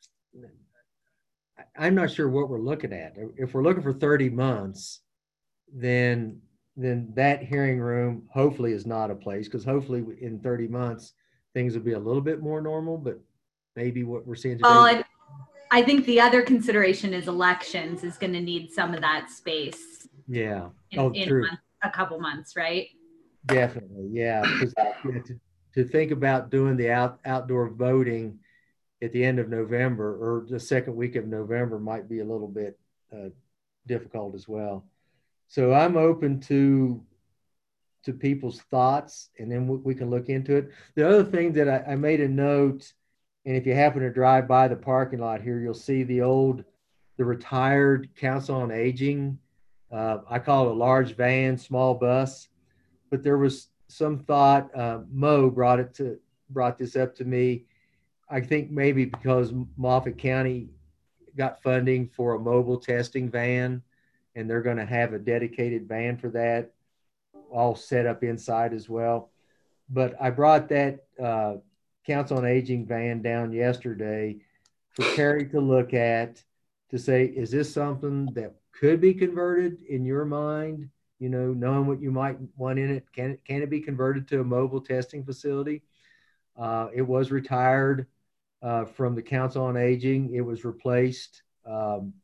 I'm not sure what we're looking at. If we're looking for thirty months, then then that hearing room hopefully is not a place, because hopefully in thirty months, things will be a little bit more normal, but maybe what we're seeing today. Well, I, I think the other consideration is elections is going to need some of that space. Yeah. In, oh, in true. A, month, a couple months, right? Definitely. Yeah. Because to, to think about doing the out, outdoor voting at the end of November or the second week of November might be a little bit uh, difficult as well. So I'm open to to people's thoughts, and then we, we can look into it. The other thing that I, I made a note, and if you happen to drive by the parking lot here, you'll see the old, the retired Council on Aging. Uh, I call it a large van, small bus, but there was some thought. Uh, Mo brought it to brought this up to me. I think maybe because Moffat County got funding for a mobile testing van, and they're going to have a dedicated van for that, all set up inside as well. But I brought that uh, Council on Aging van down yesterday for Carrie to look at, to say, is this something that could be converted in your mind? You know, knowing what you might want in it, can it, can it be converted to a mobile testing facility? Uh, it was retired uh, from the Council on Aging. It was replaced um,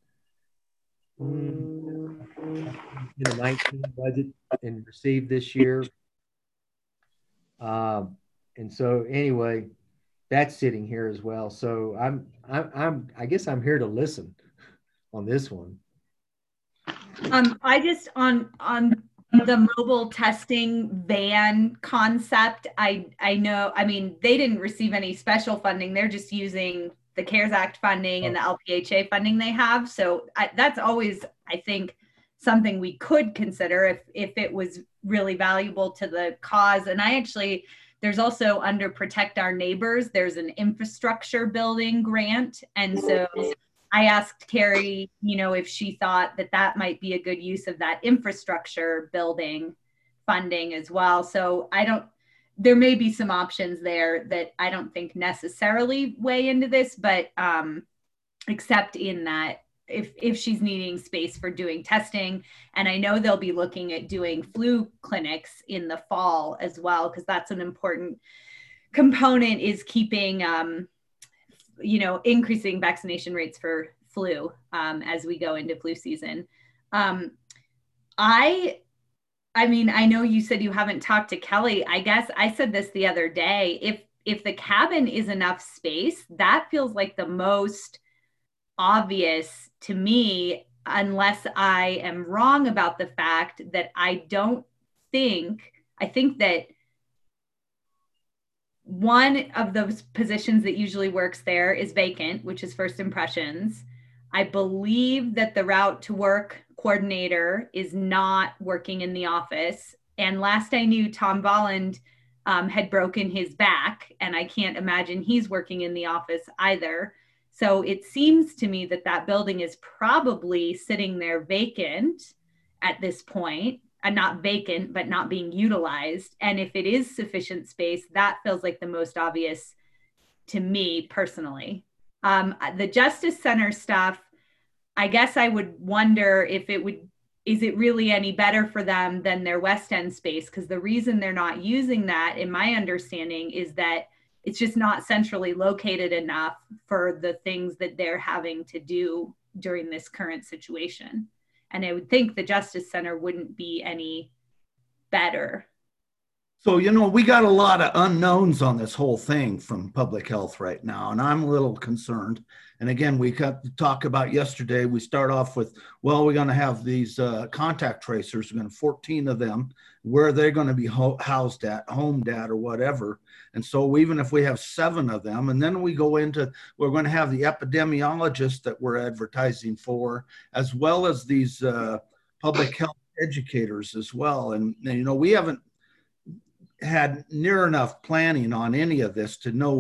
in the nineteen budget and received this year. Um, and so anyway, that's sitting here as well. So I'm, I'm, I'm, I guess I'm here to listen on this one. Um, I just on on the mobile testing van concept. I I know. I mean, they didn't receive any special funding. They're just using the CARES Act funding and the L P H A funding they have. So I, that's always, I think, something we could consider if if it was really valuable to the cause. And I actually, there's also under Protect Our Neighbors, there's an infrastructure building grant. And so I asked Carrie, you know, if she thought that that might be a good use of that infrastructure building funding as well. So I don't, there may be some options there that I don't think necessarily weigh into this, but um, except in that if, if she's needing space for doing testing, and I know they'll be looking at doing flu clinics in the fall as well, because that's an important component, is keeping, um, you know, increasing vaccination rates for flu um, as we go into flu season. Um, I, I mean, I know you said you haven't talked to Kelly. I guess I said this the other day. If if the cabin is enough space, that feels like the most obvious to me, unless I am wrong about the fact that I don't think, I think that one of those positions that usually works there is vacant, which is first impressions. I believe that the route to work coordinator is not working in the office. And last I knew, Tom Volland um, had broken his back, and I can't imagine he's working in the office either. So it seems to me that that building is probably sitting there vacant at this point, and not vacant, but not being utilized. And if it is sufficient space, that feels like the most obvious to me personally. Um, the Justice Center stuff, I guess I would wonder if it would, is it really any better for them than their West End space? Because the reason they're not using that, in my understanding, is that it's just not centrally located enough for the things that they're having to do during this current situation. And I would think the Justice Center wouldn't be any better. So, you know, we got a lot of unknowns on this whole thing from public health right now, and I'm a little concerned. And again, we got to talk about yesterday, we start off with, well, we're going to have these uh, contact tracers, we're going to fourteen of them, where they're going to be ho housed at, homed at, or whatever. And so even if we have seven of them, and then we go into, we're going to have the epidemiologists that we're advertising for, as well as these uh, public health educators as well. And, you know, we haven't had near enough planning on any of this to know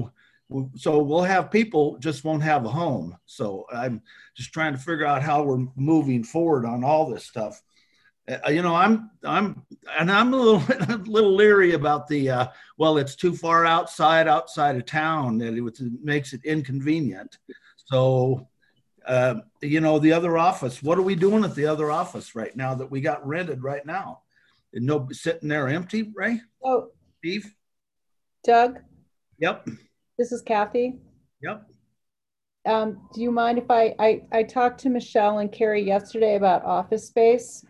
So we'll have people, just won't have a home. So I'm just trying to figure out how we're moving forward on all this stuff. Uh, you know, I'm, I'm, and I'm a little, a little leery about the, uh, well, it's too far outside, outside of town, that it, it makes it inconvenient. So, uh, you know, the other office, what are we doing at the other office right now that we got rented right now? And no sitting there empty, Ray? Oh, Steve? Doug? Yep. This is Kathy. Yep. Um, do you mind if I, I, I talked to Michelle and Carrie yesterday about office space.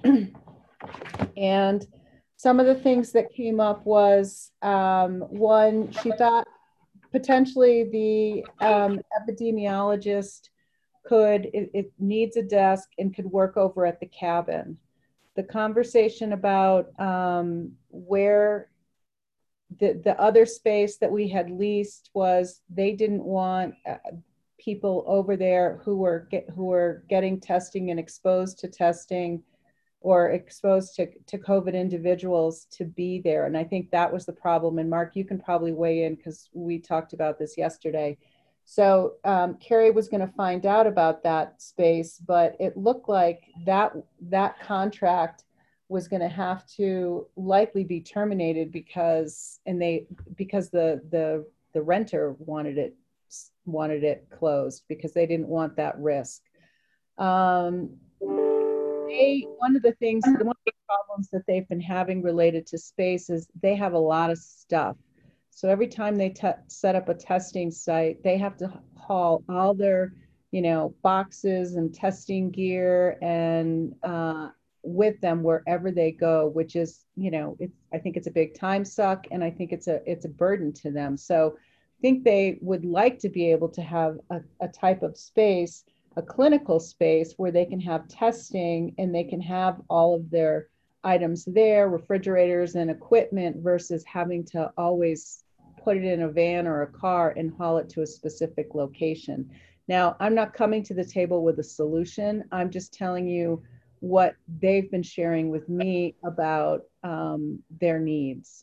And some of the things that came up was, um, one, she thought potentially the um, epidemiologist could, it, it needs a desk and could work over at the cabin. The conversation about um, where the, the other space that we had leased was they didn't want uh, people over there who were get, who were getting testing and exposed to testing or exposed to, to COVID individuals to be there. And I think that was the problem. And Mark, you can probably weigh in because we talked about this yesterday. So um, Carrie was going to find out about that space, but it looked like that that contract was going to have to likely be terminated because and they because the the the renter wanted it wanted it closed because they didn't want that risk. Um, they one of the things one of the problems that they've been having related to space is they have a lot of stuff. So every time they set up a testing site, they have to haul all their, you know, boxes and testing gear and uh, with them wherever they go, which is, you know, it's, I think it's a big time suck, and I think it's a it's a burden to them. So I think they would like to be able to have a, a type of space, a clinical space where they can have testing and they can have all of their items there, refrigerators and equipment, versus having to always put it in a van or a car and haul it to a specific location. Now, I'm not coming to the table with a solution. I'm just telling you what they've been sharing with me about um, their needs.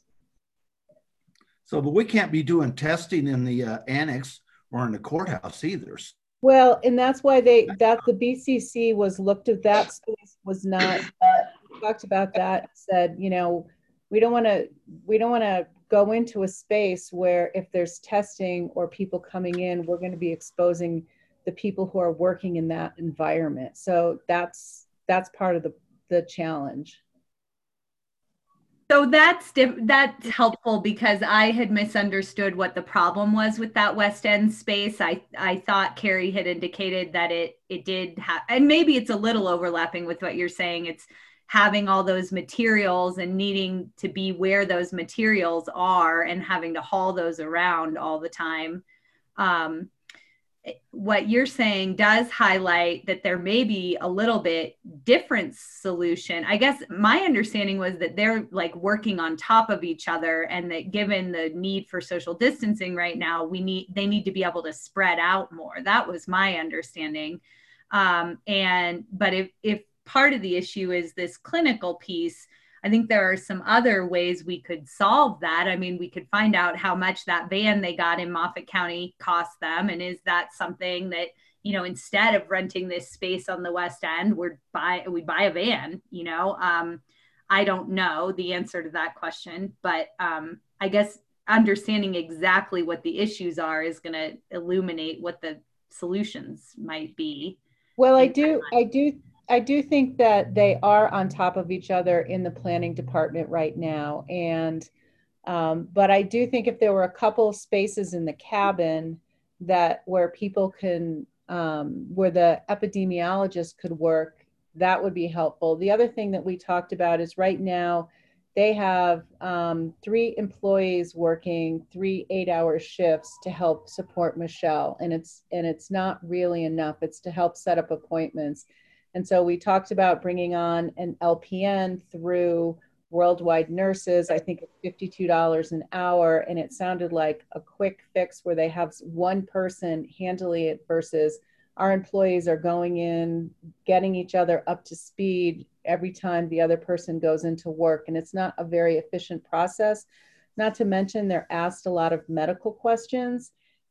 So, but we can't be doing testing in the uh, annex or in the courthouse either. Well, and that's why they, that the B C C was looked at, that space was not, uh, talked about that, said, you know, we don't want to, we don't want to go into a space where if there's testing or people coming in, we're going to be exposing the people who are working in that environment. So that's, that's part of the, the challenge. So that's that's helpful because I had misunderstood what the problem was with that West End space. I, I thought Carrie had indicated that it it did have, and maybe it's a little overlapping with what you're saying. It's having all those materials and needing to be where those materials are and having to haul those around all the time. Um, what you're saying does highlight that there may be a little bit different solution. I guess my understanding was that they're like working on top of each other, and that given the need for social distancing right now, we need, they need to be able to spread out more. That was my understanding. Um, and, but if, if part of the issue is this clinical piece, I think there are some other ways we could solve that. I mean, we could find out how much that van they got in Moffat County cost them. And is that something that, you know, instead of renting this space on the West End, we'd buy, we buy a van, you know? Um, I don't know the answer to that question, but um, I guess understanding exactly what the issues are is going to illuminate what the solutions might be. Well, I do, I do, I do think that they are on top of each other in the planning department right now. And, um, but I do think if there were a couple of spaces in the cabin that where people can, um, where the epidemiologist could work, that would be helpful. The other thing that we talked about is right now they have um, three employees working three eight-hour shifts to help support Michelle. And it's, and it's not really enough. It's to help set up appointments. And so we talked about bringing on an L P N through Worldwide Nurses. I think it's fifty-two dollars an hour. And it sounded like a quick fix where they have one person handling it versus our employees are going in, getting each other up to speed every time the other person goes into work. And it's not a very efficient process. Not to mention they're asked a lot of medical questions.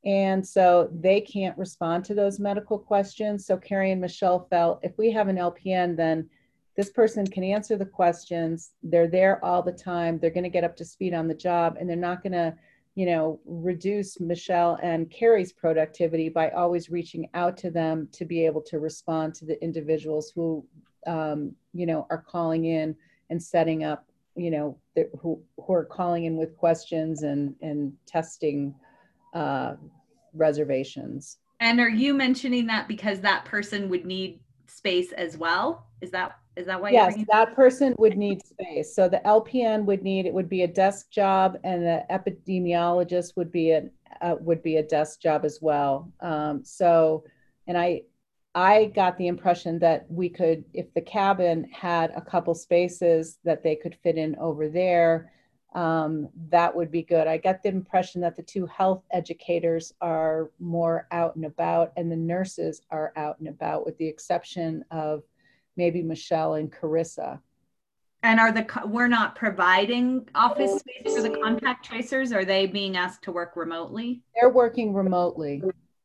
And so they can't respond to those medical questions. So Carrie and Michelle felt if we have an L P N, then this person can answer the questions. They're there all the time. They're going to get up to speed on the job, and they're not going to, you know, reduce Michelle and Carrie's productivity by always reaching out to them to be able to respond to the individuals who, um, you know, are calling in and setting up, you know, the, who, who are calling in with questions and, and testing uh, reservations. And are you mentioning that because that person would need space as well? Is that Is that why? Yes, that person would need space. So the L P N would need, it would be a desk job, and the epidemiologist would be a uh, would be a desk job as well. Um, so, and I I got the impression that we could, if the cabin had a couple spaces that they could fit in over there, um, that would be good. I got the impression that the two health educators are more out and about, and the nurses are out and about, with the exception of maybe Michelle and Carissa. And are the, we're not providing office space for the contact tracers? Are they being asked to work remotely? They're working remotely.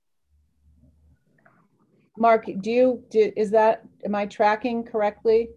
Mark, do you, do, is that, am I tracking correctly?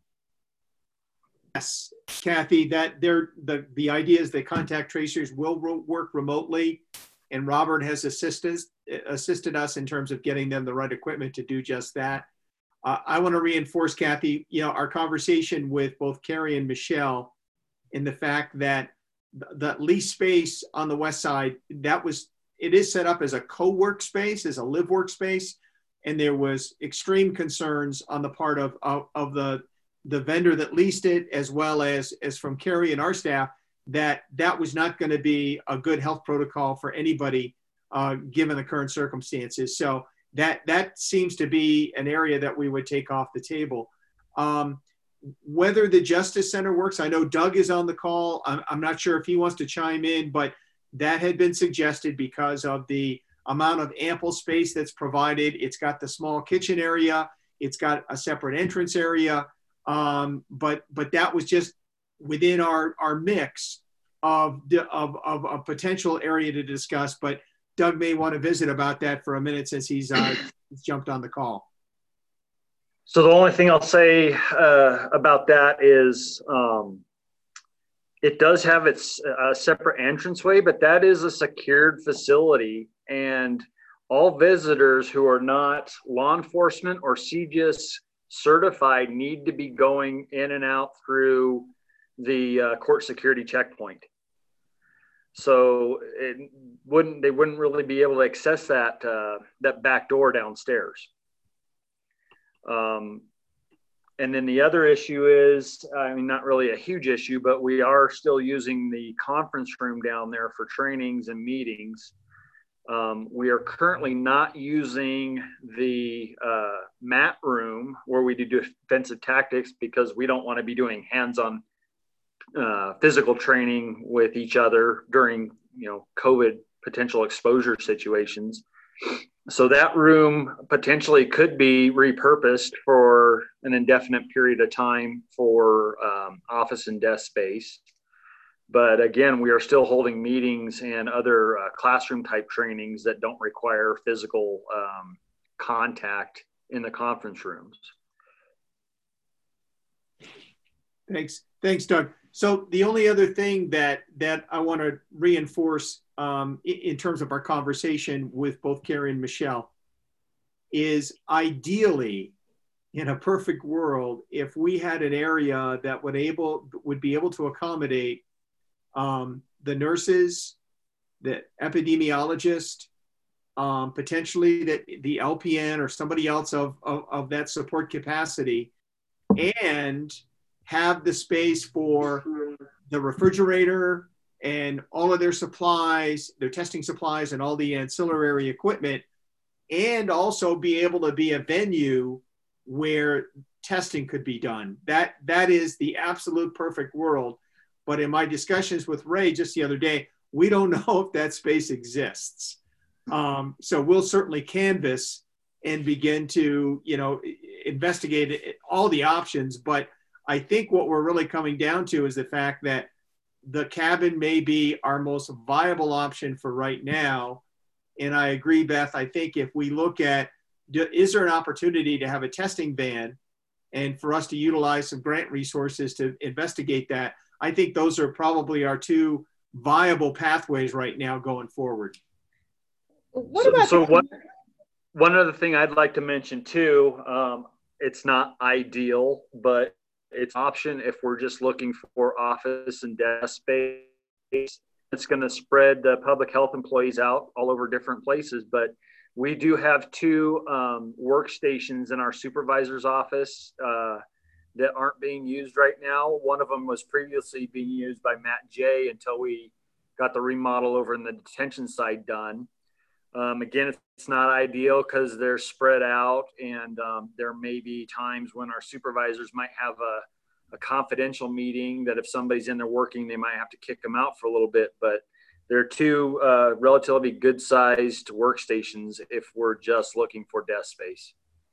Yes, Kathy, that they're, the, the idea is that contact tracers will work remotely, and Robert has assisted, assisted us in terms of getting them the right equipment to do just that. Uh, I want to reinforce, Kathy, you know, our conversation with both Carrie and Michelle in the fact that the lease space on the west side, that was, it is set up as a co-work space, as a live workspace. And there was extreme concerns on the part of, of, of the, the vendor that leased it, as well as, as from Carrie and our staff, that that was not going to be a good health protocol for anybody, uh, given the current circumstances. So that, that seems to be an area that we would take off the table. Um, whether the Justice Center works, I know Doug is on the call. I'm, I'm not sure if he wants to chime in, but that had been suggested because of the amount of ample space that's provided. It's got the small kitchen area. It's got a separate entrance area. Um, but but that was just within our, our mix of, of, of a potential area to discuss. But Doug may want to visit about that for a minute since he's, uh, he's jumped on the call. So the only thing I'll say uh, about that is um, it does have its uh, separate entranceway, but that is a secured facility, and all visitors who are not law enforcement or C G I S certified need to be going in and out through the uh, court security checkpoint. So it wouldn't, they wouldn't really be able to access that, uh, that back door downstairs. Um, and then the other issue is, I mean, not really a huge issue, but we are still using the conference room down there for trainings and meetings. Um, we are currently not using the uh, mat room where we do defensive tactics because we don't want to be doing hands-on uh, physical training with each other during, you know, COVID potential exposure situations. So that room potentially could be repurposed for an indefinite period of time for um, office and desk space. But again, we are still holding meetings and other uh, classroom type trainings that don't require physical um, contact in the conference rooms. Thanks. Thanks, Doug. So the only other thing that, that I want to reinforce um, in, in terms of our conversation with both Carrie and Michelle is ideally, in a perfect world, if we had an area that would able would be able to accommodate um, the nurses, the epidemiologist, um, potentially that the L P N or somebody else of, of, of that support capacity, and have the space for the refrigerator and all of their supplies, their testing supplies and all the ancillary equipment, and also be able to be a venue where testing could be done. That, that is the absolute perfect world. But in my discussions with Ray just the other day, we don't know if that space exists. Um, so we'll certainly canvass and begin to, you know, investigate all the options. But I think what we're really coming down to is the fact that the cabin may be our most viable option for right now. And I agree, Beth. I think if we look at, is there an opportunity to have a testing ban and for us to utilize some grant resources to investigate that? I think those are probably our two viable pathways right now going forward. What so, about so one, one other thing I'd like to mention too, um, it's not ideal, but it's an option if we're just looking for office and desk space. It's going to spread the public health employees out all over different places, but we do have two um, workstations in our supervisor's office uh, that aren't being used right now. One of them was previously being used by Matt J until we got the remodel over in the detention side done. Um, again, it's not ideal because they're spread out, and um, there may be times when our supervisors might have a, a confidential meeting that if somebody's in there working, they might have to kick them out for a little bit. But they're two uh, relatively good-sized workstations if we're just looking for desk space.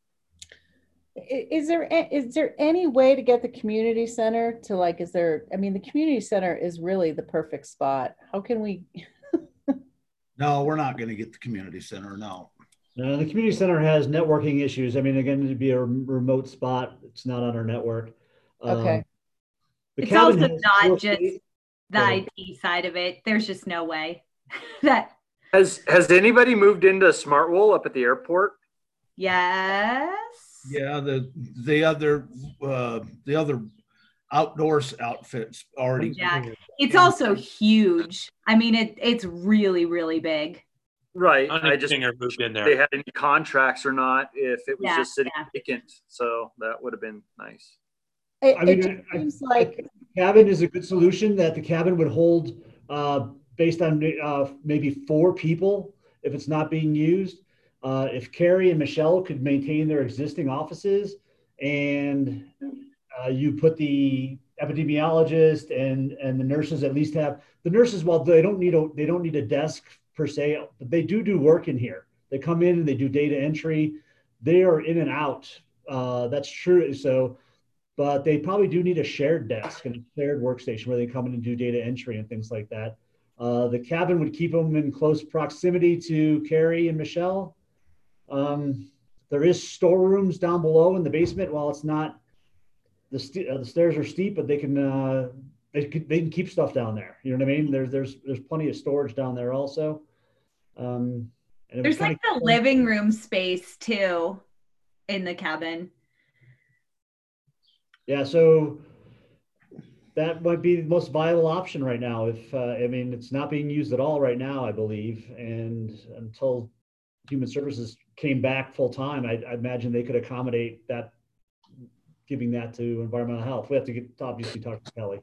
Is there is there any way to get the community center to like? Is there? I mean, the community center is really the perfect spot. How can we? No, we're not going to get the community center. No. No, the community center has networking issues. I mean, again, it'd be a remote spot. It's not on our network. Okay. Um, the It's cabin also has not four just spaces. the I T side of it. There's just no way that. Has Has anybody moved into Smartwool up at the airport? Yes. Yeah, the the other uh, the other outdoors outfits already. Yeah. It's also huge. I mean, it it's really, really big. Right. I I think just Singer moved in there. they had any contracts or not. If it was Yeah, just sitting yeah. vacant, so that would have been nice. It, I mean, it I- just seems like Cabin is a good solution that the cabin would hold uh, based on uh, maybe four people if it's not being used. Uh, if Carrie and Michelle could maintain their existing offices and uh, you put the epidemiologist and, and the nurses at least have the nurses, while they don't need a, they don't need a desk per se, but they do do work in here. They come in and they do data entry. They are in and out. Uh, that's true. So, but they probably do need a shared desk and a shared workstation where they come in and do data entry and things like that. Uh, the cabin would keep them in close proximity to Carrie and Michelle. Um, there is storerooms down below in the basement. While it's not, the, st- uh, the stairs are steep, but they can, uh, they, could, they can keep stuff down there. You know what I mean? There's, there's, there's plenty of storage down there also. Um, and it There's was like kinda- the living room space too in the cabin. Yeah, so that might be the most viable option right now. If uh, I mean, it's not being used at all right now, I believe, and until Human Services came back full time, I, I imagine they could accommodate that, giving that to Environmental Health. We have to get obviously talk to Kelly.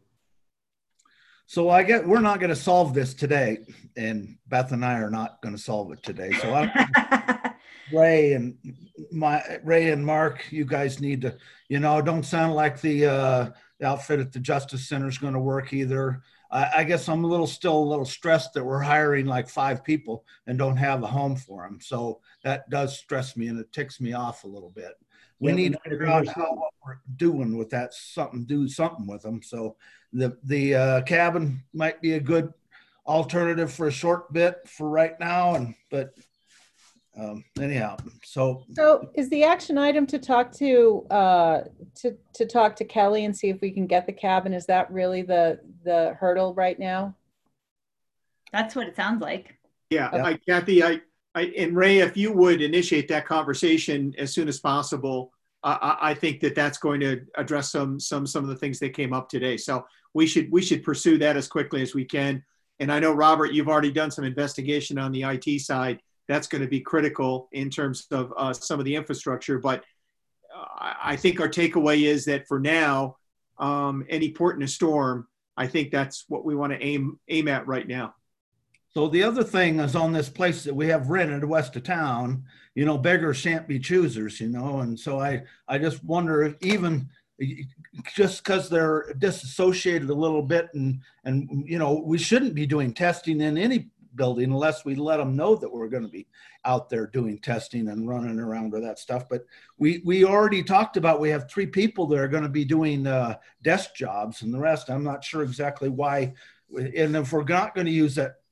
So I get we're not going to solve this today, and Beth and I are not going to solve it today. So I, Ray and my Ray and Mark, you guys need to, you know, don't sound like the, uh, the outfit at the Justice Center is going to work either. I, I guess I'm a little still a little stressed that we're hiring like five people and don't have a home for them. So that does stress me and it ticks me off a little bit. We Yeah, need but to figure out how what we're doing with that, something, do something with them. So the the uh, cabin might be a good alternative for a short bit for right now, and but um, anyhow, so so. Is the action item to talk to uh, to to talk to Kelly and see if we can get the cabin? Is that really the the hurdle right now? That's what it sounds like. Yeah, I, Kathy, I, I, and Ray, if you would initiate that conversation as soon as possible, uh, I, I think that that's going to address some, some, some of the things that came up today. So we should, we should pursue that as quickly as we can. And I know, Robert, you've already done some investigation on the I T side. That's going to be critical in terms of uh, some of the infrastructure. But uh, I think our takeaway is that for now, um, any port in a storm, I think that's what we want to aim, aim at right now. So the other thing is on this place that we have rented west of town, you know, beggars shan't be choosers, you know, and so I, I just wonder if even just because they're disassociated a little bit and, and, you know, we shouldn't be doing testing in any building unless we let them know that we're going to be out there doing testing and running around with that stuff. But we, we already talked about, we have three people that are going to be doing uh, desk jobs, and the rest, I'm not sure exactly why. And if we're not going to use that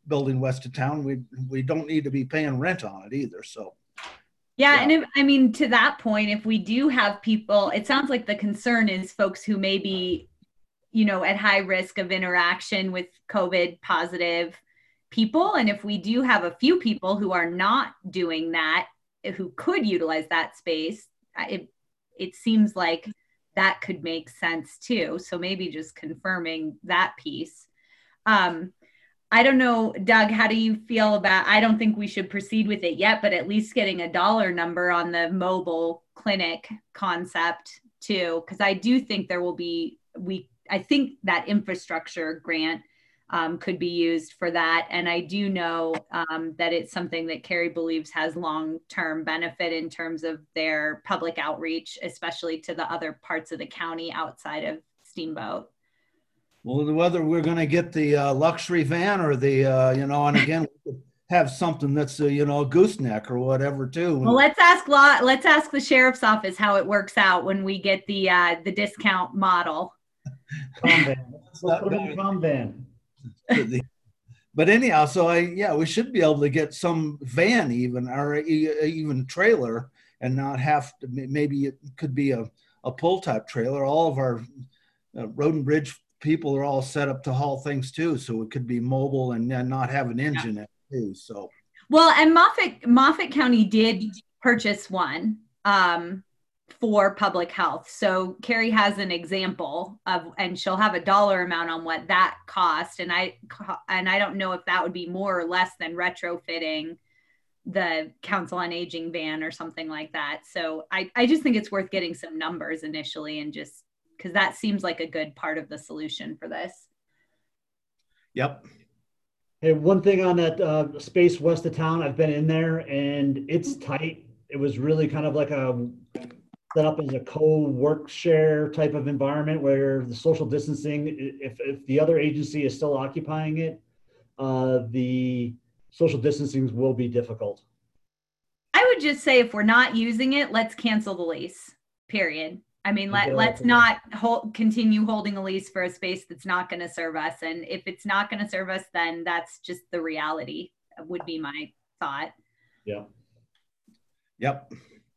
building west of town, we we don't need to be paying rent on it either. So. Yeah, Yeah. and if, I mean, to that point, if we do have people, it sounds like the concern is folks who may be, you know, at high risk of interaction with COVID positive people. And if we do have a few people who are not doing that, who could utilize that space, it, it seems like that could make sense too. So maybe just confirming that piece. Um, I don't know, Doug, how do you feel about, I don't think we should proceed with it yet, but at least getting a dollar number on the mobile clinic concept too, because I do think there will be, we, I think that infrastructure grant um, could be used for that. And I do know um, that it's something that Carrie believes has long-term benefit in terms of their public outreach, especially to the other parts of the county outside of Steamboat. Well, whether we're going to get the uh, luxury van or the, uh, you know, and again, we could have something that's, a, you know, a gooseneck or whatever too. Well, let's ask law. Let's ask the sheriff's office how it works out when we get the uh, the discount model. Com van. Let's put it in the com van. But anyhow, so I, yeah, we should be able to get some van even, or even trailer, and not have to, maybe it could be a, a pull type trailer. All of our uh, road and bridge people are all set up to haul things too. So it could be mobile and then not have an engine in it too. So. Well, and Moffat, Moffat County did purchase one um, for public health. So Carrie has an example of, and she'll have a dollar amount on what that cost. And I, and I don't know if that would be more or less than retrofitting the Council on Aging van or something like that. So I, I just think it's worth getting some numbers initially, and just because that seems like a good part of the solution for this. Yep. Hey, one thing on that uh, space west of town, I've been in there and it's tight. It was really kind of like a set up as a co-work share type of environment where the social distancing, if, if the other agency is still occupying it, uh, the social distancing will be difficult. I would just say if we're not using it, let's cancel the lease, period. I mean, let, let's not hold, continue holding a lease for a space that's not going to serve us. And if it's not going to serve us, then that's just the reality, would be my thought. Yeah. Yep.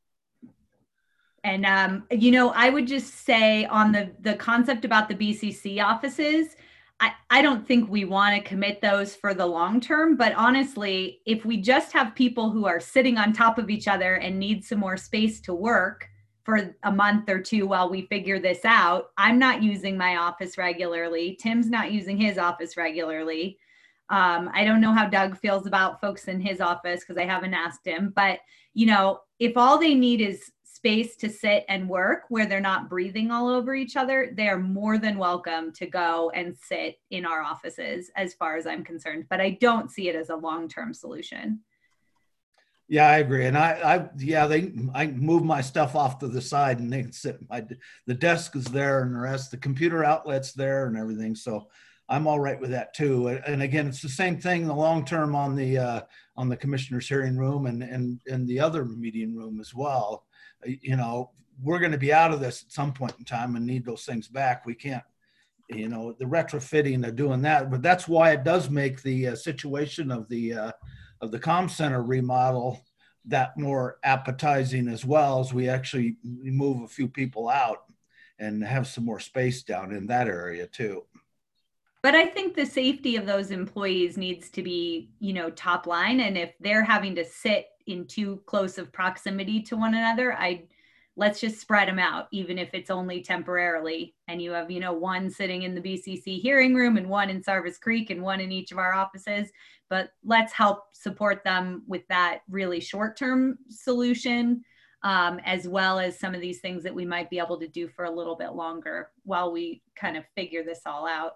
And, um, you know, I would just say on the, the concept about the B C C offices, I, I don't think we want to commit those for the long term, but honestly, if we just have people who are sitting on top of each other and need some more space to work for a month or two while we figure this out, I'm not using my office regularly. Tim's not using his office regularly. Um, I don't know how Doug feels about folks in his office because I haven't asked him, but you know, if all they need is space to sit and work where they're not breathing all over each other, they are more than welcome to go and sit in our offices as far as I'm concerned, but I don't see it as a long-term solution. Yeah, I agree. And I, I, yeah, they, I move my stuff off to the side and they can sit. My, the desk is there and the rest, the computer outlet's there and everything. So I'm all right with that too. And again, it's the same thing, the long term on the, uh, on the commissioner's hearing room and, and, and the other meeting room as well. You know, we're going to be out of this at some point in time and need those things back. We can't, you know, the retrofitting of doing that, but that's why it does make the uh, situation of the, uh, of the comm center remodel that more appetizing, as well as we actually move a few people out and have some more space down in that area too. But I think the safety of those employees needs to be, you know, top line. And if they're having to sit in too close of proximity to one another, I let's just spread them out, even if it's only temporarily. And you have, you know, one sitting in the B C C hearing room and one in Sarvis Creek and one in each of our offices. But let's help support them with that really short-term solution, um, as well as some of these things that we might be able to do for a little bit longer while we kind of figure this all out.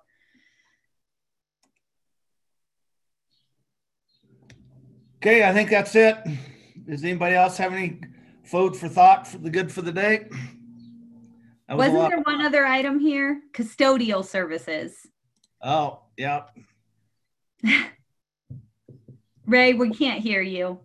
Okay, I think that's it. Does anybody else have any food for thought for the good for the day? Was Wasn't there one other item here? Custodial services. Oh, yeah. Ray, we can't hear you.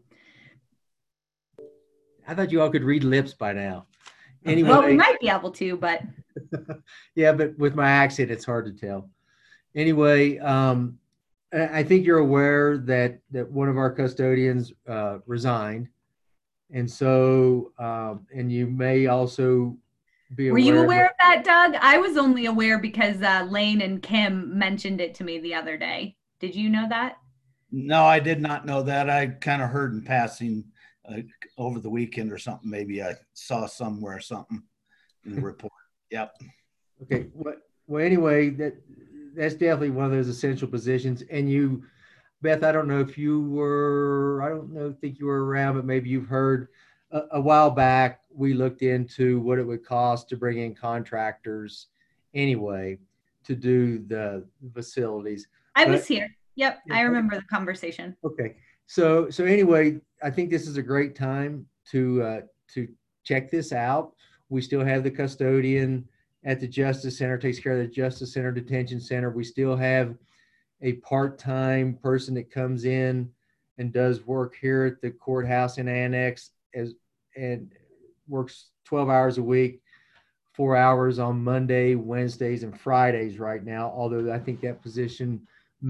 I thought you all could read lips by now. Anyway, well, we might be able to, but. Yeah, but with my accent, it's hard to tell. Anyway, um, I think you're aware that that one of our custodians uh, resigned, and so um, and you may also be Were aware. you aware of that, Doug? I was only aware because uh, Lane and Kim mentioned it to me the other day. Did you know that? No, I did not know that. I kind of heard in passing uh, over the weekend or something. Maybe I saw somewhere something in the report. Yep. Okay. Well, well, anyway, that that's definitely one of those essential positions. And you, Beth, I don't know if you were, I don't know, think you were around, but maybe you've heard a, a while back, we looked into what it would cost to bring in contractors anyway to do the facilities. I But, was here. Yep. I remember the conversation. okay. So, so anyway, I think this is a great time to, uh, to check this out. We still have the custodian at the Justice Center, takes care of the Justice Center Detention Center. We still have a part-time person that comes in and does work here at the courthouse and annex as and works twelve hours a week, four hours on Monday, Wednesdays, and Fridays right now. Although I think that position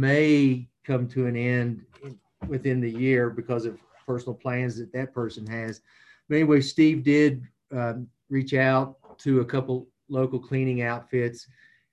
may come to an end within the year because of personal plans that that person has. But anyway, Steve did um, reach out to a couple local cleaning outfits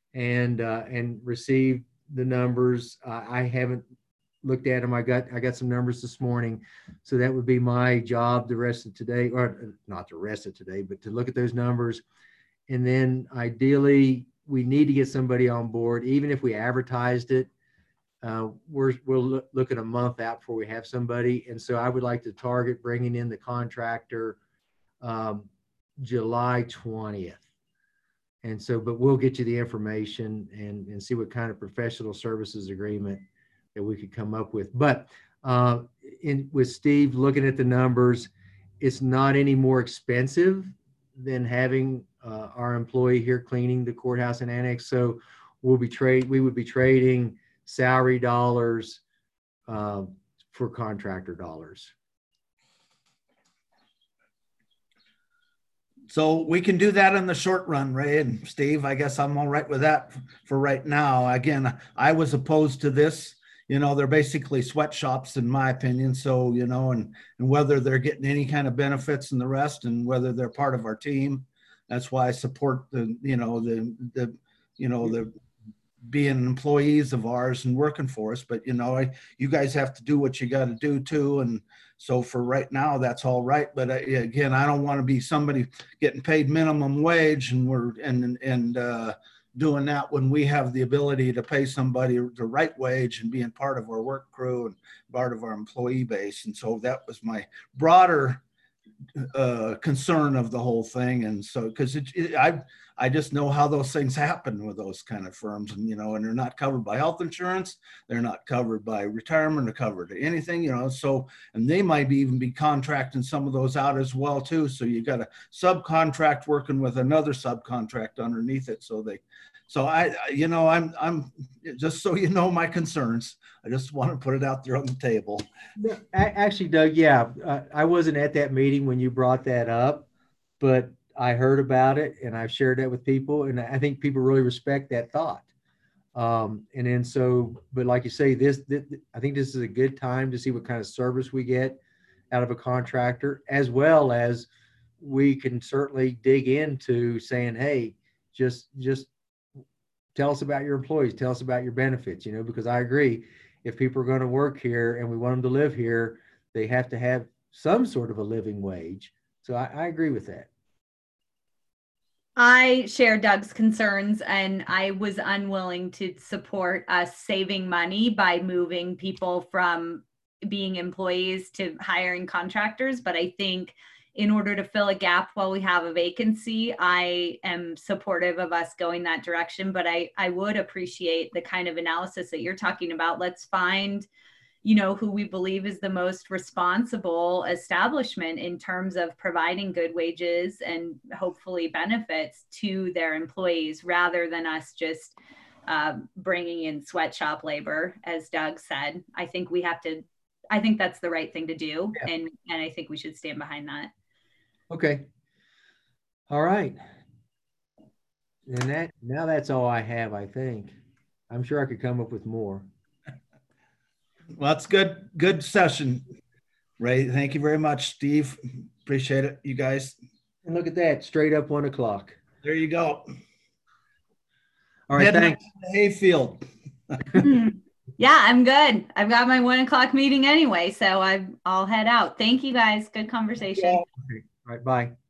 and uh, and received the numbers. Uh, I haven't looked at them. I got I got some numbers this morning, so that would be my job the rest of today, or not the rest of today, but to look at those numbers. And then ideally, we need to get somebody on board, even if we advertised it. Uh, we're we'll look, look at a month out before we have somebody, and so I would like to target bringing in the contractor um, July twentieth. And so, but we'll get you the information and, and see what kind of professional services agreement that we could come up with. But uh, in with Steve looking at the numbers, it's not any more expensive than having uh, our employee here cleaning the courthouse and annex. So we'll be trade we would be trading salary dollars uh, for contractor dollars. So we can do that in the short run, Ray and Steve. I guess I'm all right with that for right now. Again, I was opposed to this. You know, they're basically sweatshops in my opinion. So, you know, and, and whether they're getting any kind of benefits and the rest and whether they're part of our team, that's why I support the, you know, the, the, you know, the being employees of ours and working for us. But, you know, I, you guys have to do what you got to do too. And so for right now, that's all right. But uh, again, I don't want to be somebody getting paid minimum wage and we're, and, and, uh, doing that when we have the ability to pay somebody the right wage and being part of our work crew and part of our employee base. And so that was my broader uh, concern of the whole thing. And so, cause it, it, I, I just know how those things happen with those kind of firms and, you know, and they're not covered by health insurance. They're not covered by retirement or covered to anything, you know, so, and they might even be contracting some of those out as well too. So you got a subcontract working with another subcontract underneath it. So they, so I, you know, I'm, I'm just so you know my concerns. I just want to put it out there on the table. Actually, Doug, yeah, uh, I wasn't at that meeting when you brought that up, but I heard about it and I've shared that with people, and I think people really respect that thought. Um, and then so, but like you say, this, this, I think this is a good time to see what kind of service we get out of a contractor, as well as we can certainly dig into saying, hey, just, just tell us about your employees, tell us about your benefits, you know, because I agree, if people are going to work here and we want them to live here, they have to have some sort of a living wage. So I, I agree with that. I share Doug's concerns, and I was unwilling to support us saving money by moving people from being employees to hiring contractors. But I think in order to fill a gap while we have a vacancy, I am supportive of us going that direction. But I, I would appreciate the kind of analysis that you're talking about. Let's find, you know, who we believe is the most responsible establishment in terms of providing good wages and hopefully benefits to their employees, rather than us just uh, bringing in sweatshop labor, as Doug said. I think we have to, I think that's the right thing to do. Yeah. And, and I think we should stand behind that. Okay. All right. And that, now that's all I have, I think. I'm sure I could come up with more. Well, that's good. Good session, Ray. Thank you very much, Steve. Appreciate it, you guys. And look at that, straight up one o'clock. There you go. All right, Heading thanks. up to the hayfield. Yeah, I'm good. I've got my one o'clock meeting anyway, so I I'll head out. Thank you guys. Good conversation. All right, bye.